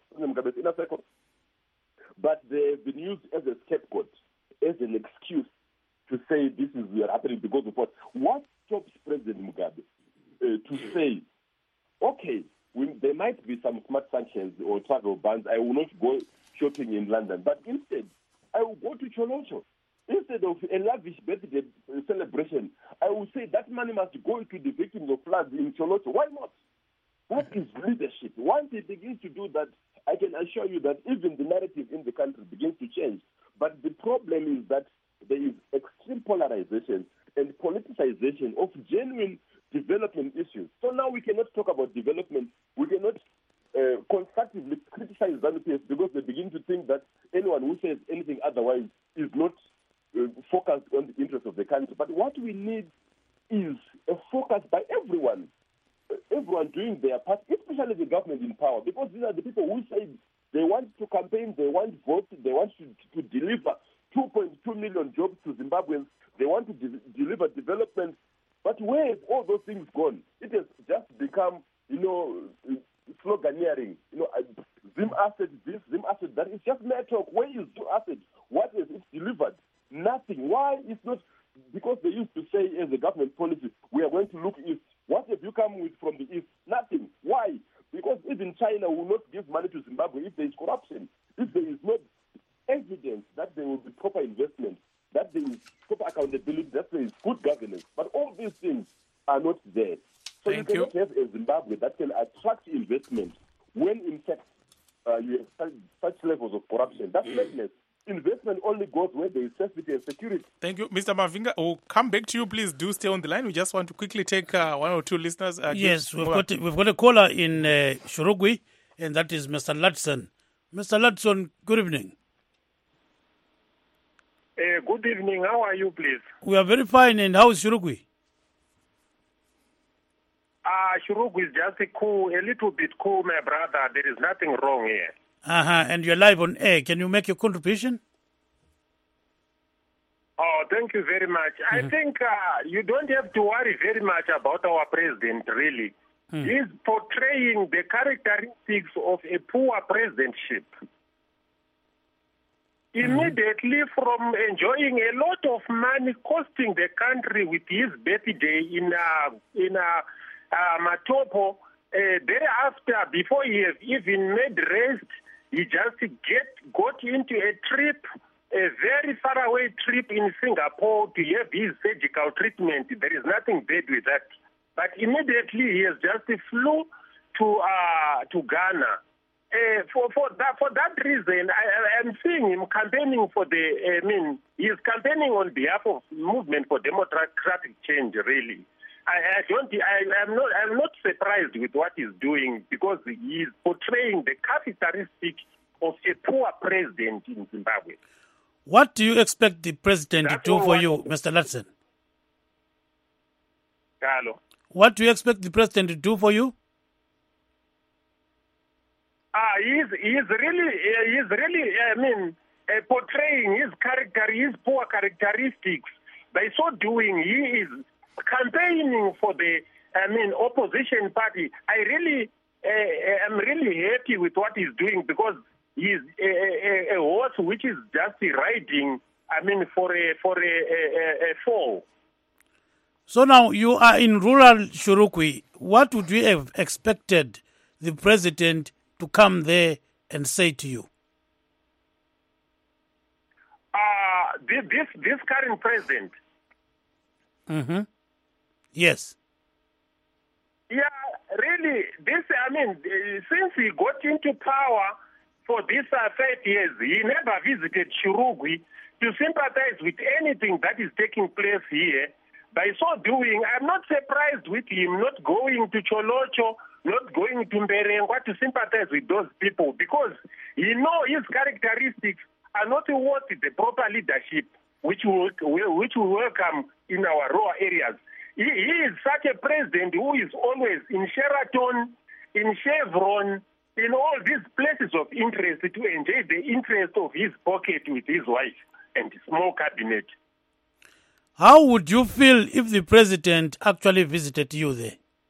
but they've been used as a scapegoat, as an excuse to say this is happening because of what. What stops President Mugabe to say, okay, there might be some smart sanctions or travel bans, I will not go shopping in London, but instead, I will go to Cholocho. Instead of a lavish birthday celebration, I will say that money must go to the victims of floods in Cholocho. Why not? That is leadership. Once he begins to do that, I can assure you that even the narrative in the country begins to change. But the problem is that there is extreme polarization and politicization of genuine development issues. So now we cannot talk about development. We cannot constructively criticize ZANU-PF because they begin to think that anyone who says anything otherwise is not focused on the interests of the country. But what we need is a focus by everyone doing their part, especially the government in power, because these are the people who say they want to campaign, they want votes, they want to deliver 2.2 million jobs to Zimbabweans, they want to deliver development. But where have all those things gone? It has just become, sloganeering. Zim asset this, Zim asset that. It's just mere talk. Where is Zim asset? What has it delivered? Nothing. Why? It's not because they used to say as a government policy, we are going to look east. What have you come with from the east? Nothing. Why? Because even China will not give money to Zimbabwe if there is corruption, if there is no evidence that there will be proper investment, that there is proper accountability, that there is good governance. But all these things are not there. So you cannot have a Zimbabwe that can attract investment when in fact you have such levels of corruption. That's madness. Investment only goes where there is safety and security. Thank you. Mr. Mavinga, we'll come back to you. Please do stay on the line. We just want to quickly take one or two listeners. Yes, we've got a caller in Shurugwi, and that is Mr. Ludson. Mr. Ludson, good evening. Good evening. How are you, please? We are very fine. And how is Shurugwi? Shurugwi is just a little cool, my brother. There is nothing wrong here. And you're live on air. Can you make your contribution? Oh, thank you very much. I think you don't have to worry very much about our president, really. He's portraying the characteristics of a poor presidentship. Immediately from enjoying a lot of money, costing the country with his birthday in Matopo, thereafter, before he has even made rest, he just got into a trip, a very far away trip in Singapore to have his surgical treatment. There is nothing bad with that. But immediately he has just flew to Ghana. For that reason, I am seeing him campaigning for he's campaigning on behalf of Movement for Democratic Change, really. I'm not surprised with what he's doing because he's portraying the characteristic of a poor president in Zimbabwe. What do you expect the president to do for you, Mr. Latson? Hello. What do you expect the president to do for you? He's really portraying his poor characteristics. By so doing, he is campaigning for the opposition party. I really am really happy with what he's doing because he's a horse which is just riding. For a fall. So now you are in rural Shurukwi. What would you have expected the president to come there and say to you? This current president. Mm-hmm. Yes. Yeah, really. Since he got into power for these 5 years, he never visited Shurugwi to sympathize with anything that is taking place here. By so doing, I'm not surprised with him not going to Cholocho, not going to Mberengwa to sympathize with those people because he knows his characteristics are not worth the proper leadership which will welcome in our rural areas. He is such a president who is always in Sheraton, in Chevron, in all these places of interest to enjoy the interest of his pocket with his wife and small cabinet. How would you feel if the president actually visited you there?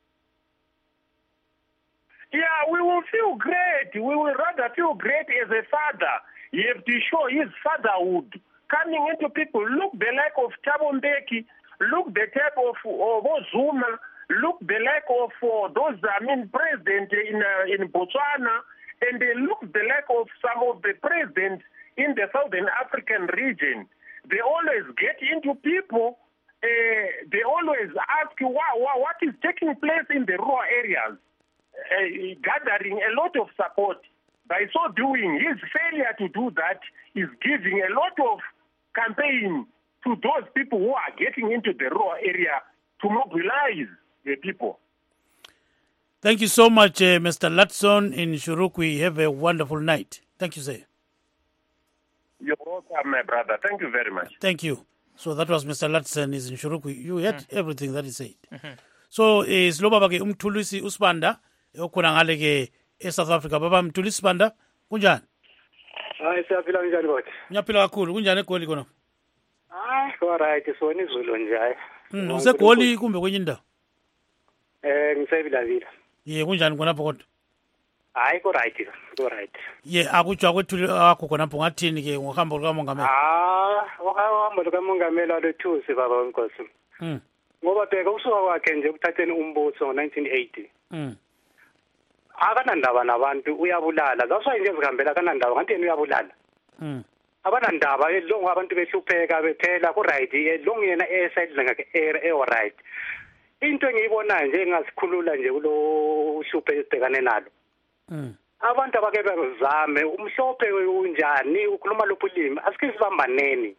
Yeah, we will feel great. We will rather feel great as a father. You have to show his fatherhood coming into people. Look the like of Thabo Mbeki, look the type of Zuma, look the like of those presidents in Botswana, and they look the like of some of the presidents in the Southern African region. They always get into people. They always ask what is taking place in the rural areas, gathering a lot of support. By so doing, his failure to do that is giving a lot of campaign to those people who are getting into the rural area to mobilize the people. Thank you so much, Mr. Latson in Shurukwi. Have a wonderful night. Thank you, sir. You're welcome, my brother. Thank you very much. Thank you. So that was Mr. Latson is in Shurukwi. You heard everything that he said. So siloba ke umthulisi uSibanda okhona ngale ke eSouth Africa. Baba Mthulisi Sibanda, kunjani? Hayi siyaphila kanjani bathi? Ngiyaphila kakhulu. Kunjani eGoli khona? Hayi, alright, sona izulu nje hayi. UseGoli kumbe kwenye indawo? Ngisebilavila. Kunjani khonapho kodwa? Hayi ko right. Akujwa kwethu akho khonapho ngathini ke ngohambo lukamongameli? Uhambo lukamongameli aluthusi baba wenkosi. Ngoba bheka usuka kwakhe nje ukuthatheni umbuso ngo1980. Akanandaba nabantu uyabulala. Zasho nje ezihambela kanandaba kanti yena uyabulala. Abanandaba elongo abantu behlupheka bephela ku right elongo yena eside ngake right. Into engiyibonayo nje engasikhulula nje kulo uhluphe esibhekane nalo. Abantu abake bezame umhlophe unjani ukhuluma lophu ulimi asike sibambaneni.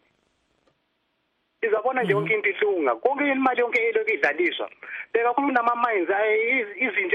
Izabona nje yonke into ilunga konke imali yonke elokhu idlaliswa. Beka khuluma nama mines izinto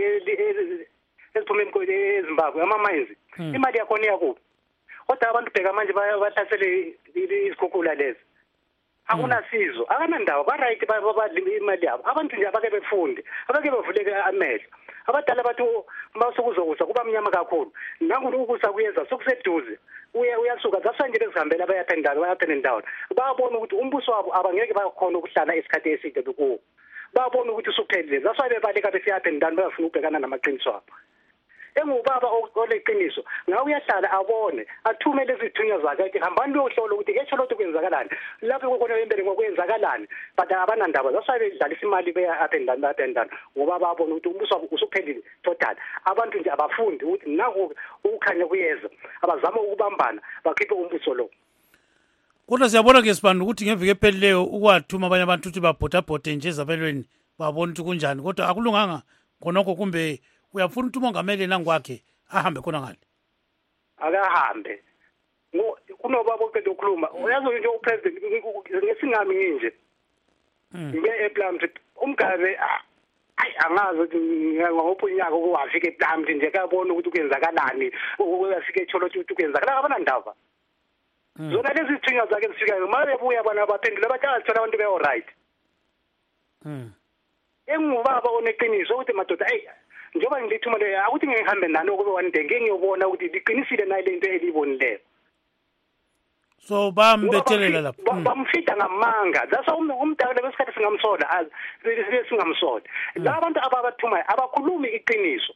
eziphuma eZimbabwe ama mines imali yakho iyakuphi. Kodwa abantu bheka manje bahlasele izikhukhula lezi. Akunasizo akanandaba ba right badlima imali yabo abantu nje abake befunde abake bevuleke amehlo abadala bathu masukuzokuza kuba mnyama kakhulu nangu ukusa kuyeza sokuseduze uyasuka zasanje bezihambela abayathanda indawo bayabona ukuthi umbuso wabo abangeke bakhona ukuhlala isikhathi eside kuwo babona ukuthi usuphelile that's why bebaleka besiyaphendana bayafuna ukubhekana namaqiniso abo engubaba oleqiniso ngawe uyahlala abone athume lezi thunywa zakhe athi hambani uyohlola ukuthi etsho lokho kwenzakalani lapho kokona empela ngokwenzakalani but abanandaba zasabe idlalisa imali beya attendant ngoba babona ukuthi umbuso usuphelile total abantu nje abafundi ukuthi nako ukukhanya kuyeza abazama ukubambana bakhiphe umbuso lo kodwa siyabona ke sibani ukuthi ngeviki ephelileyo ukwathuma abanye abantu ukuthi babhothabhote nje ezabelweni babona ukuthi kunjani kodwa akulunganga khonokho kumbe uyafuna ukuthi umongameli nangikwakhe ahambe khona ngale akahambe kunobaba oqeda ukukhuluma uyazi nje upresident ngesingami nje ngibe ePlumtree umgabe angazi ukuthi ngopho inyaka ukuwafika ePlumtree nje akabona ukuthi kwenzakalani uyafika echolo ukuthi kwenzakalani abanandaba zona lezi thinya zakhe zifikayo manje buya bana abaphendula bathatha abantu be alright engubaba oneqiniso ukuthi madoda njengoba ngilithuma le akuthi ngihambe nalo kube one day ngiyobona ukuthi liqinisile nayo lento elibonileyo so bambethelela lapho bamfida ngamanga that's umdala besikhathi singamsola singamsola la abantu ababathumayo abakhulumi iqiniso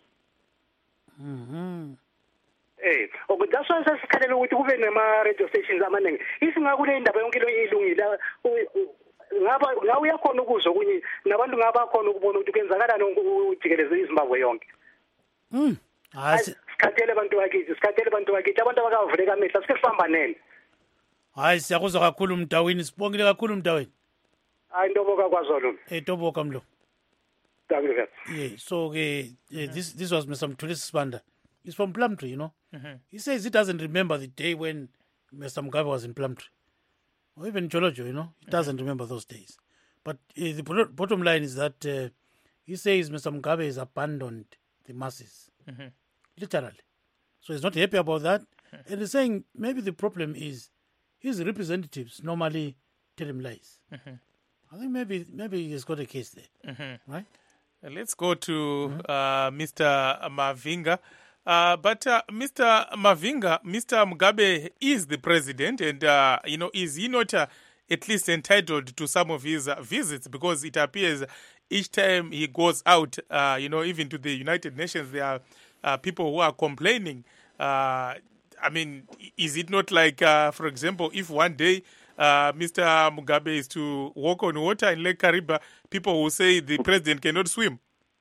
that's why sesikhalela ukuthi kube nema radio stations amaningi isingakule indaba yonke lo ilungile ngaba uyakhona ukuzwa kunye nabantu ngabakhona ukubona ukuthi kwenzakalani ujikeleze iZimbabwe yonke sikhathele abantu bakithi abantu abakavuleka amehlo sike sihamba hayi siyakuzwa kakhulu Mdawini sibongile kakhulu Mdawini hayi ntoboka kwaZolo ntoboka mlo yeah so this was Mr. Mthulisi Sibanda. He's from Plumtree, you know. He says he doesn't remember the day when Mr. Mugabe was in Plumtree. Or even Cholojo, you know. He doesn't remember those days. But the bottom line is that he says Mr. Mugabe has abandoned the masses. Literally. So he's not happy about that. And he's saying maybe the problem is his representatives normally tell him lies. I think maybe he's got a case there. Right? Let's go to Mr. Mavinga. But Mr. Mavinga, Mr. Mugabe is the president, and is he not at least entitled to some of his visits? Because it appears each time he goes out, even to the United Nations, there are people who are complaining. Is it not like, for example, if one day Mr. Mugabe is to walk on water in Lake Kariba, people will say the president cannot swim?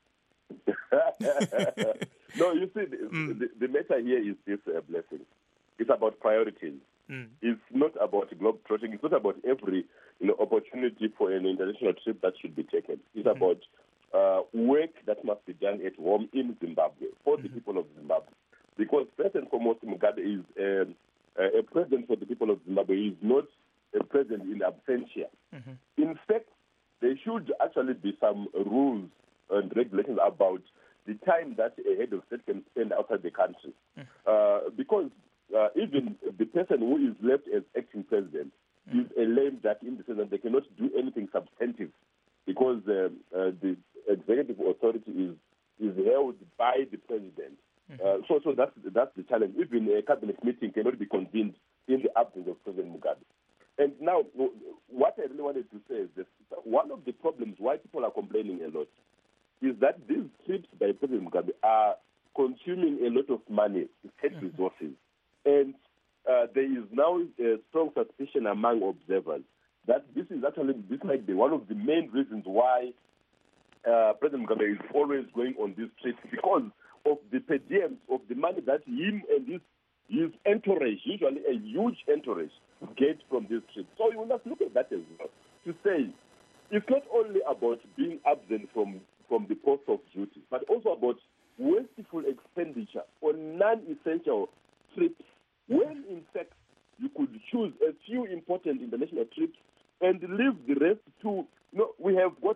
No, you see, the matter here is this blessing. It's about priorities. It's not about globe-trotting. It's not about every opportunity for an international trip that should be taken. It's about work that must be done at home in Zimbabwe for the people of Zimbabwe. Because first and foremost, Mugabe is a president for the people of Zimbabwe. He is not a president in absentia. In fact, there should actually be some rules and regulations about the time that a head of state can spend outside the country. Because even the person who is left as acting president is a lame duck in the sense that they cannot do anything substantive because the executive authority is held by the president. So that's the challenge. Even a cabinet meeting cannot be convened in the absence of President Mugabe. And now, what I really wanted to say is that one of the problems why people are complaining a lot is that these trips by President Mugabe are consuming a lot of money, state resources. And there is now a strong suspicion among observers that this might be one of the main reasons why President Mugabe is always going on these trips, because of the per diems, of the money that him and his entourage, usually a huge entourage, get from these trips. So you must look at that as well, to say it's not only about being absent from the post of duty, but also about wasteful expenditure on non-essential trips, when in fact you could choose a few important international trips and leave the rest to, we have got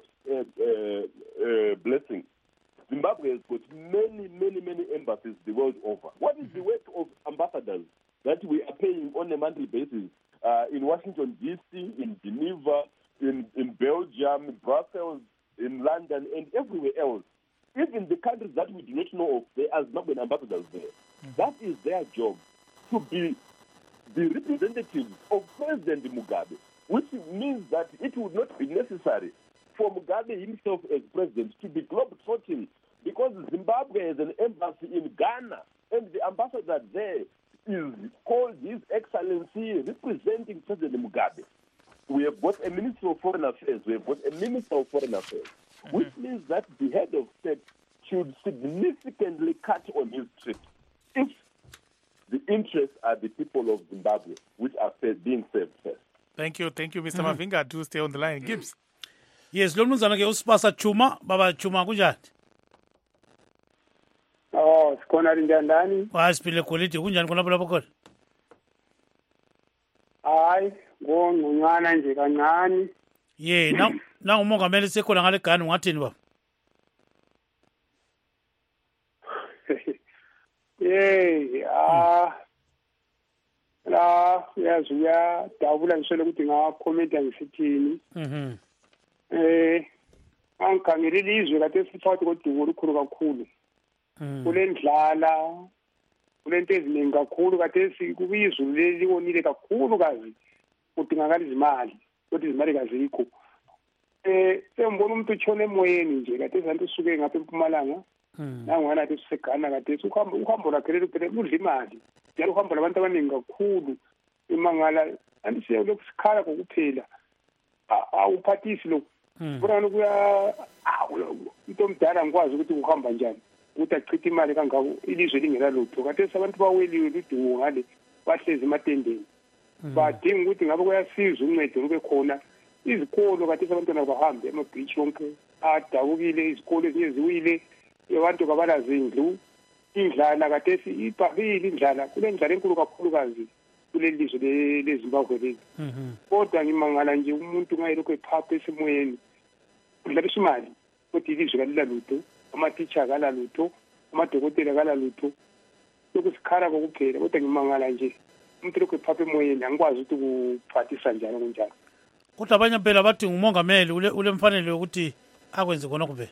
blessing. Zimbabwe has got many embassies the world over. What is the work of ambassadors that we are paying on a monthly basis in Washington, D.C., in Geneva, in Belgium, in Brussels, in London, and everywhere else? Even the countries that we do not know of, there are Zimbabwean ambassadors there. That is their job, to be the representatives of President Mugabe, which means that it would not be necessary for Mugabe himself as president to be globe-trotting, because Zimbabwe has an embassy in Ghana, and the ambassador there is called His Excellency representing President Mugabe. We have got a Minister of Foreign Affairs, we have got a Minister of Foreign Affairs, which means that the head of state should significantly cut on his trip if the interests are the people of Zimbabwe, which are being served first. Thank you, Mr. Mavinga. Do stay on the line. Gibbs. Yes, lo mnumzana ke usipasa Chuma, baba Chuma kunjani? Oh, sikhona njani? Wasiphile quality kunjani khona lapho khona? Hayi, ngongconyana nje kancane. Ye, na umongameli sekhona ngale Ghana ungathini baba? La yazuya davula ngisho ukuthi ngakhomenta ngisithini. Angikhangela ilizwe kade siphakathi kodumo olukhulu kakhulu. Kulendlala, kulento eziningi kakhulu kade sikubizulu leliwonile kakhulu kazi. Kudingakala izimali, kodwa izimali kazikho. Sengibona umuntu utshone emoyeni nje kade zanto usuke ngapha eMpumalanga. Nangwana kade siseGhana kade uhambo lakhe lelo phela ludla imali. Njalo uhambo labantu abaningi kakhulu imangala andisiye lokusikhala kokuphela. Awuphathisi lo. Bona kuya into omdala ngikwazi ukuthi kuhamba njani. Ukuthi achithe imali kangako ilizwe lingela lutho. Kade abantu baweliwe ludumo ngale bahlezi ematendeni. Badinga ukuthi ngabe kuyasiza uncedo lube khona. Izikolo kade abantwana bahambe ema-beach wonke adabukile, izikolo ezinyezewile, abantu kabalazindlu, indlala kade ibhabile indlala, kule ndlala enkulu kakhulukazi kuleli lizwe leZimbabwe leli. Kodwa ngimangala nje umuntu ngayelokhu ephapha esemoyeni udlalisa imali, kodwa ilizwe kalilalutho, amatitsha kalalutho, amadokotela kalalutho, lokhu sikhala kokuphela. Kodwa ngimangala nje umuntu lokhu ephapha emoyeni, angikwazi ukuthi kuphathisa njani kunjalo. Kodwa abanye phela bathi ngumongameli ule mfanele ukuthi akwenze khona kuphela.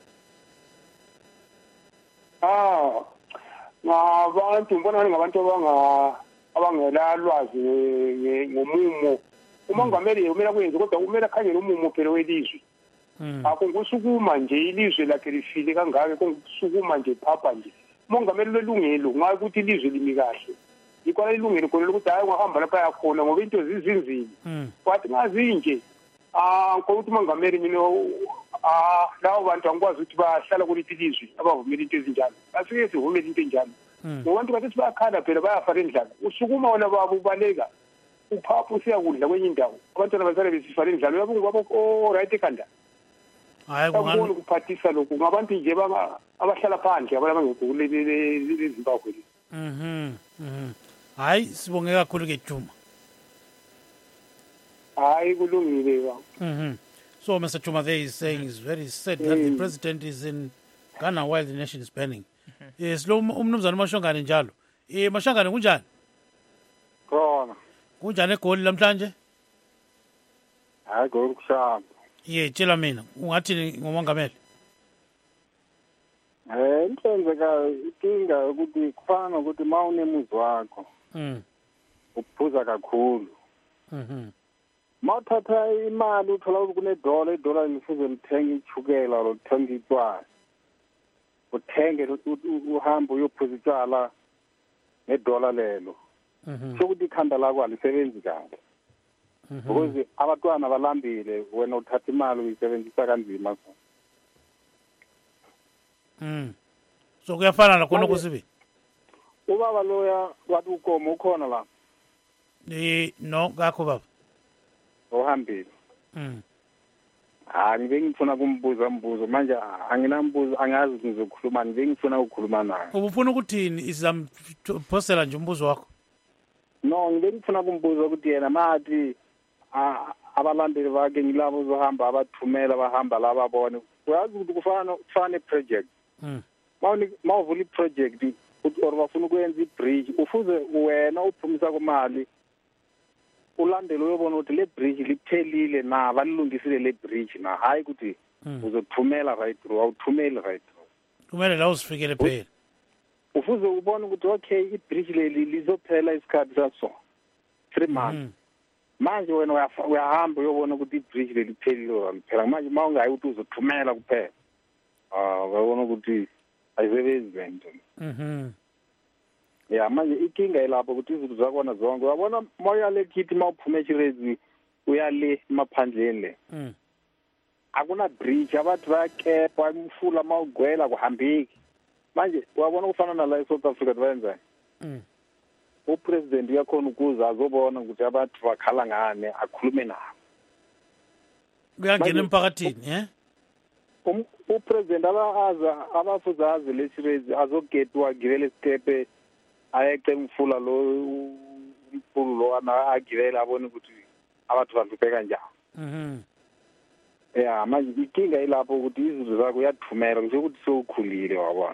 Ngabantu ngibona ngabantu abangela lwazi ngomumo. Umongameli umele kwenze, kodwa umele akhangele umumo phela welizwe. Akunkusukuma nje ilizwe lakhe lifile kangaka, konkusukuma nje phapha nje. Umongameli lelungelo ngabe ukuthi ilizwe limi kahle. Ikona ilungelo khona ukuthi hayi ngahamba lapha yakhona ngoba into zizinzile. Kwathi ngazinje ukuthi umongameli mina lawo bantu angikwazi ukuthi bahlala kuliphi ilizwe abavumela into ezinjalo. Asike sivumele into enjalo. Ngobantu bathi bayakhala phela bayafara endlala. Usukuma wona babo ubaleka uphapha usiyakudla kwenye indawo. Abantwana basale besifara endlala uyabunga babo right ekhanda. Hayi kungani ukuphathisa lokhu ngabantu nje abahlala phandle abangekho kuleli Zimbabwe. Hayi sibonge kakhulu ke Juma. Hayi kulungile ba. So Mr. Chuma there is saying is very sad that the president is in Ghana while the nation is burning. Yes, lo umnumzana uMashongane njalo. Mashongane kunjani? Khona. Kunjani eGoli namhlanje? Hayi ngokushamba. Tshela mina ungathi ngomongameli. Intenzeka inkinga ukuthi kufana ukuthi mawunemuzi wakho. Uphuza kakhulu. Mawuthatha imali uthola ukuthi kunedola, idola lifuze lithenga ichukela lo lithenga itshwala. Uthenge uhambe uyophuza itshwala nedola lelo. Sokuthi ikhanda lakho alisebenzi kahle. Because abantwana balambile wena uthatha imali uyisebenzisa kanzima. So kuyafana la khona kusibi. Ubaba loya wathi ukomo ukhona la. No ngakho baba. Ohambile. Ngifuna kumbuza manje anginambuzo angazi ngizokhuluma ngifuna ukukhuluma naye. Ubufuna ukuthini izamphosela nje umbuzo wakho? No ngifuna kumbuza ukuthi yena mathi abalandeli bakhe ngilabo zohamba abathumela bahamba la babone. Uyazi ukuthi kufana project. Mawuvula iproject or bafuna ukwenza ibridge ufuze wena uphumisa kumali ulandele uyobona ukuthi le bridge liphelile na balilungisile le bridge na hayi ukuthi uzothumela right through awuthumeli right through kumele la usifikele phela ufuze ubone ukuthi okay ibridge leli lizophela isikhathi saso 3 months manje wena uyahamba uyobona ukuthi ibridge leliphelile phela manje uma ungayi ukuthi uzothumela kuphela uyabona ukuthi ayisebenzi lento ya manje inkinga ilapho ukuthi izinto zakhona zonke uyabona uma uyale khithi uma uphume echirezi uyale emaphandleni le akuna bridge abantu bayakepa umfula uma ugwela kuhambeki manje uyabona kufana nala eSouth Africa bayenzani upresident uyakhona ukuza azobona ukuthi abantu bakhala ngane akhulume nabo kuyangena emphakathini upresident abafuzazi lesirezi azogedwa gibele isitepe ayeqe umfula lo umfulu lo agibele abone ukuthi abantu bahlupeka njani ya manje inkinga ilapho ukuthi izinto zakho uyathumela nje ukuthi sewukhulile wabona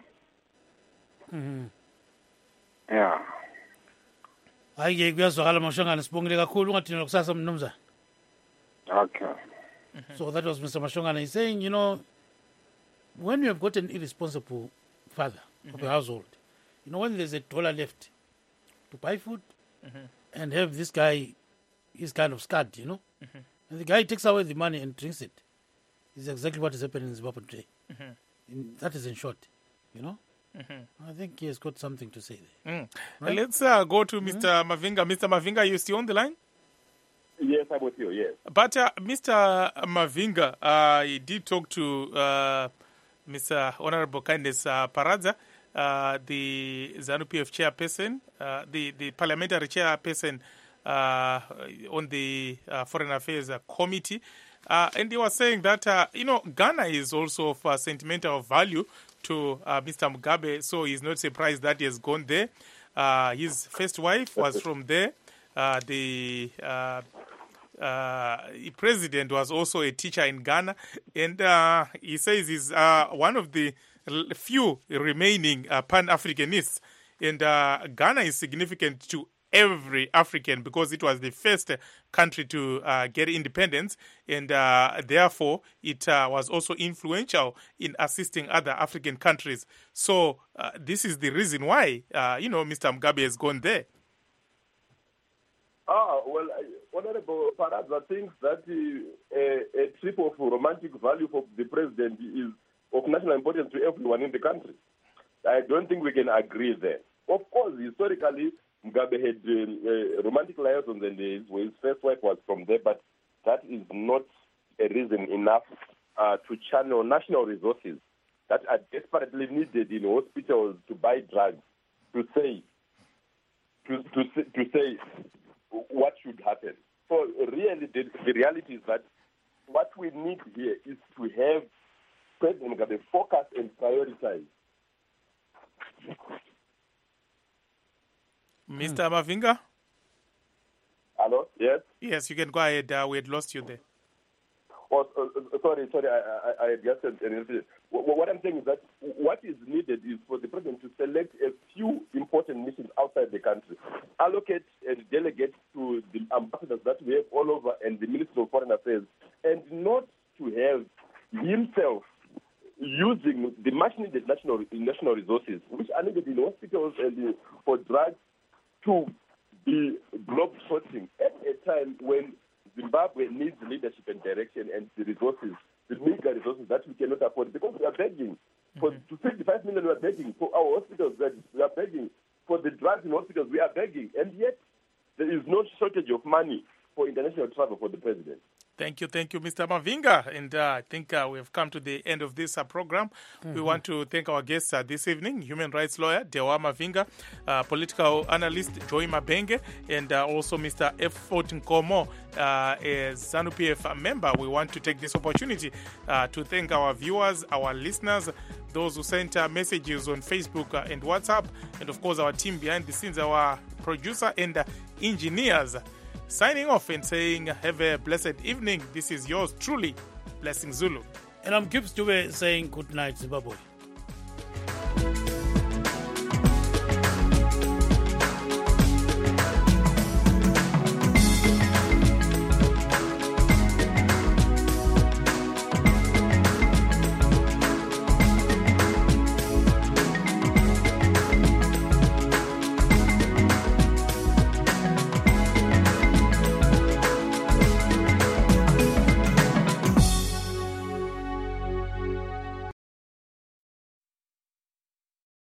ya hayi kuyazwakala Mashongana sibongile kakhulu ungathini lokusasa mnumzana okay so that was Mr. Mashongana. He's saying, you know, when you have got an irresponsible father of a household, you know, when there's $1 left to buy food and have this guy, he's kind of scared, you know, and the guy takes away the money and drinks it. This is exactly what is happening in Zimbabwe today. That is in short, you know. I think he has got something to say there. Right? Let's go to Mr. Mavinga. Mr. Mavinga, are you still on the line? Yes, I'm with you, yes. But Mr. Mavinga, he did talk to Mr. Honorable Kindness Paradza, the ZANU-PF chairperson, the parliamentary chairperson on the Foreign Affairs Committee. And he was saying that, you know, Ghana is also of sentimental value to Mr. Mugabe, so he's not surprised that he has gone there. His first wife was from there. The president was also a teacher in Ghana, and he says he's one of the few remaining Pan-Africanists. And Ghana is significant to every African because it was the first country to get independence, and therefore it was also influential in assisting other African countries. So this is the reason why, you know, Mr. Mugabe has gone there. Well, Honorable Paradza thinks that a trip of romantic value for the president is of national importance to everyone in the country. I don't think we can agree there. Of course, historically, Mugabe had romantic liaisons and his first wife was from there, but that is not a reason enough to channel national resources that are desperately needed in hospitals to buy drugs, to say what should happen. So really, the reality is that what we need here is to have President Mugabe focus and prioritize. Mr. Mavinga? Hello? Yes? Yes, you can go ahead. We had lost you there. Oh, sorry, I just said what I'm saying is that what is needed is for the president to select a few important missions outside the country, allocate and delegate to the ambassadors that we have all over and the Minister of Foreign Affairs, and not to have himself using the much needed national resources, which are needed in hospitals and for drugs, to be globe-trotting at a time when Zimbabwe needs leadership and direction and the resources, the meager resources that we cannot afford, because we are begging for to 55 million. We are begging for our hospitals. We are begging for the drugs in hospitals. We are begging, and yet there is no shortage of money for international travel for the president. Thank you, Mr. Mavinga. And I think we have come to the end of this program. We want to thank our guests this evening, human rights lawyer Dewa Mavinga, political analyst Joy Mabenge, and also Mr. F. Nkomo, a ZANU-PF member. We want to take this opportunity to thank our viewers, our listeners, those who sent messages on Facebook and WhatsApp, and of course our team behind the scenes, our producer and engineers. Signing off and saying, have a blessed evening. This is yours truly, Blessing Zulu. And I'm Gibbs Dube saying good night, Zimbabwe.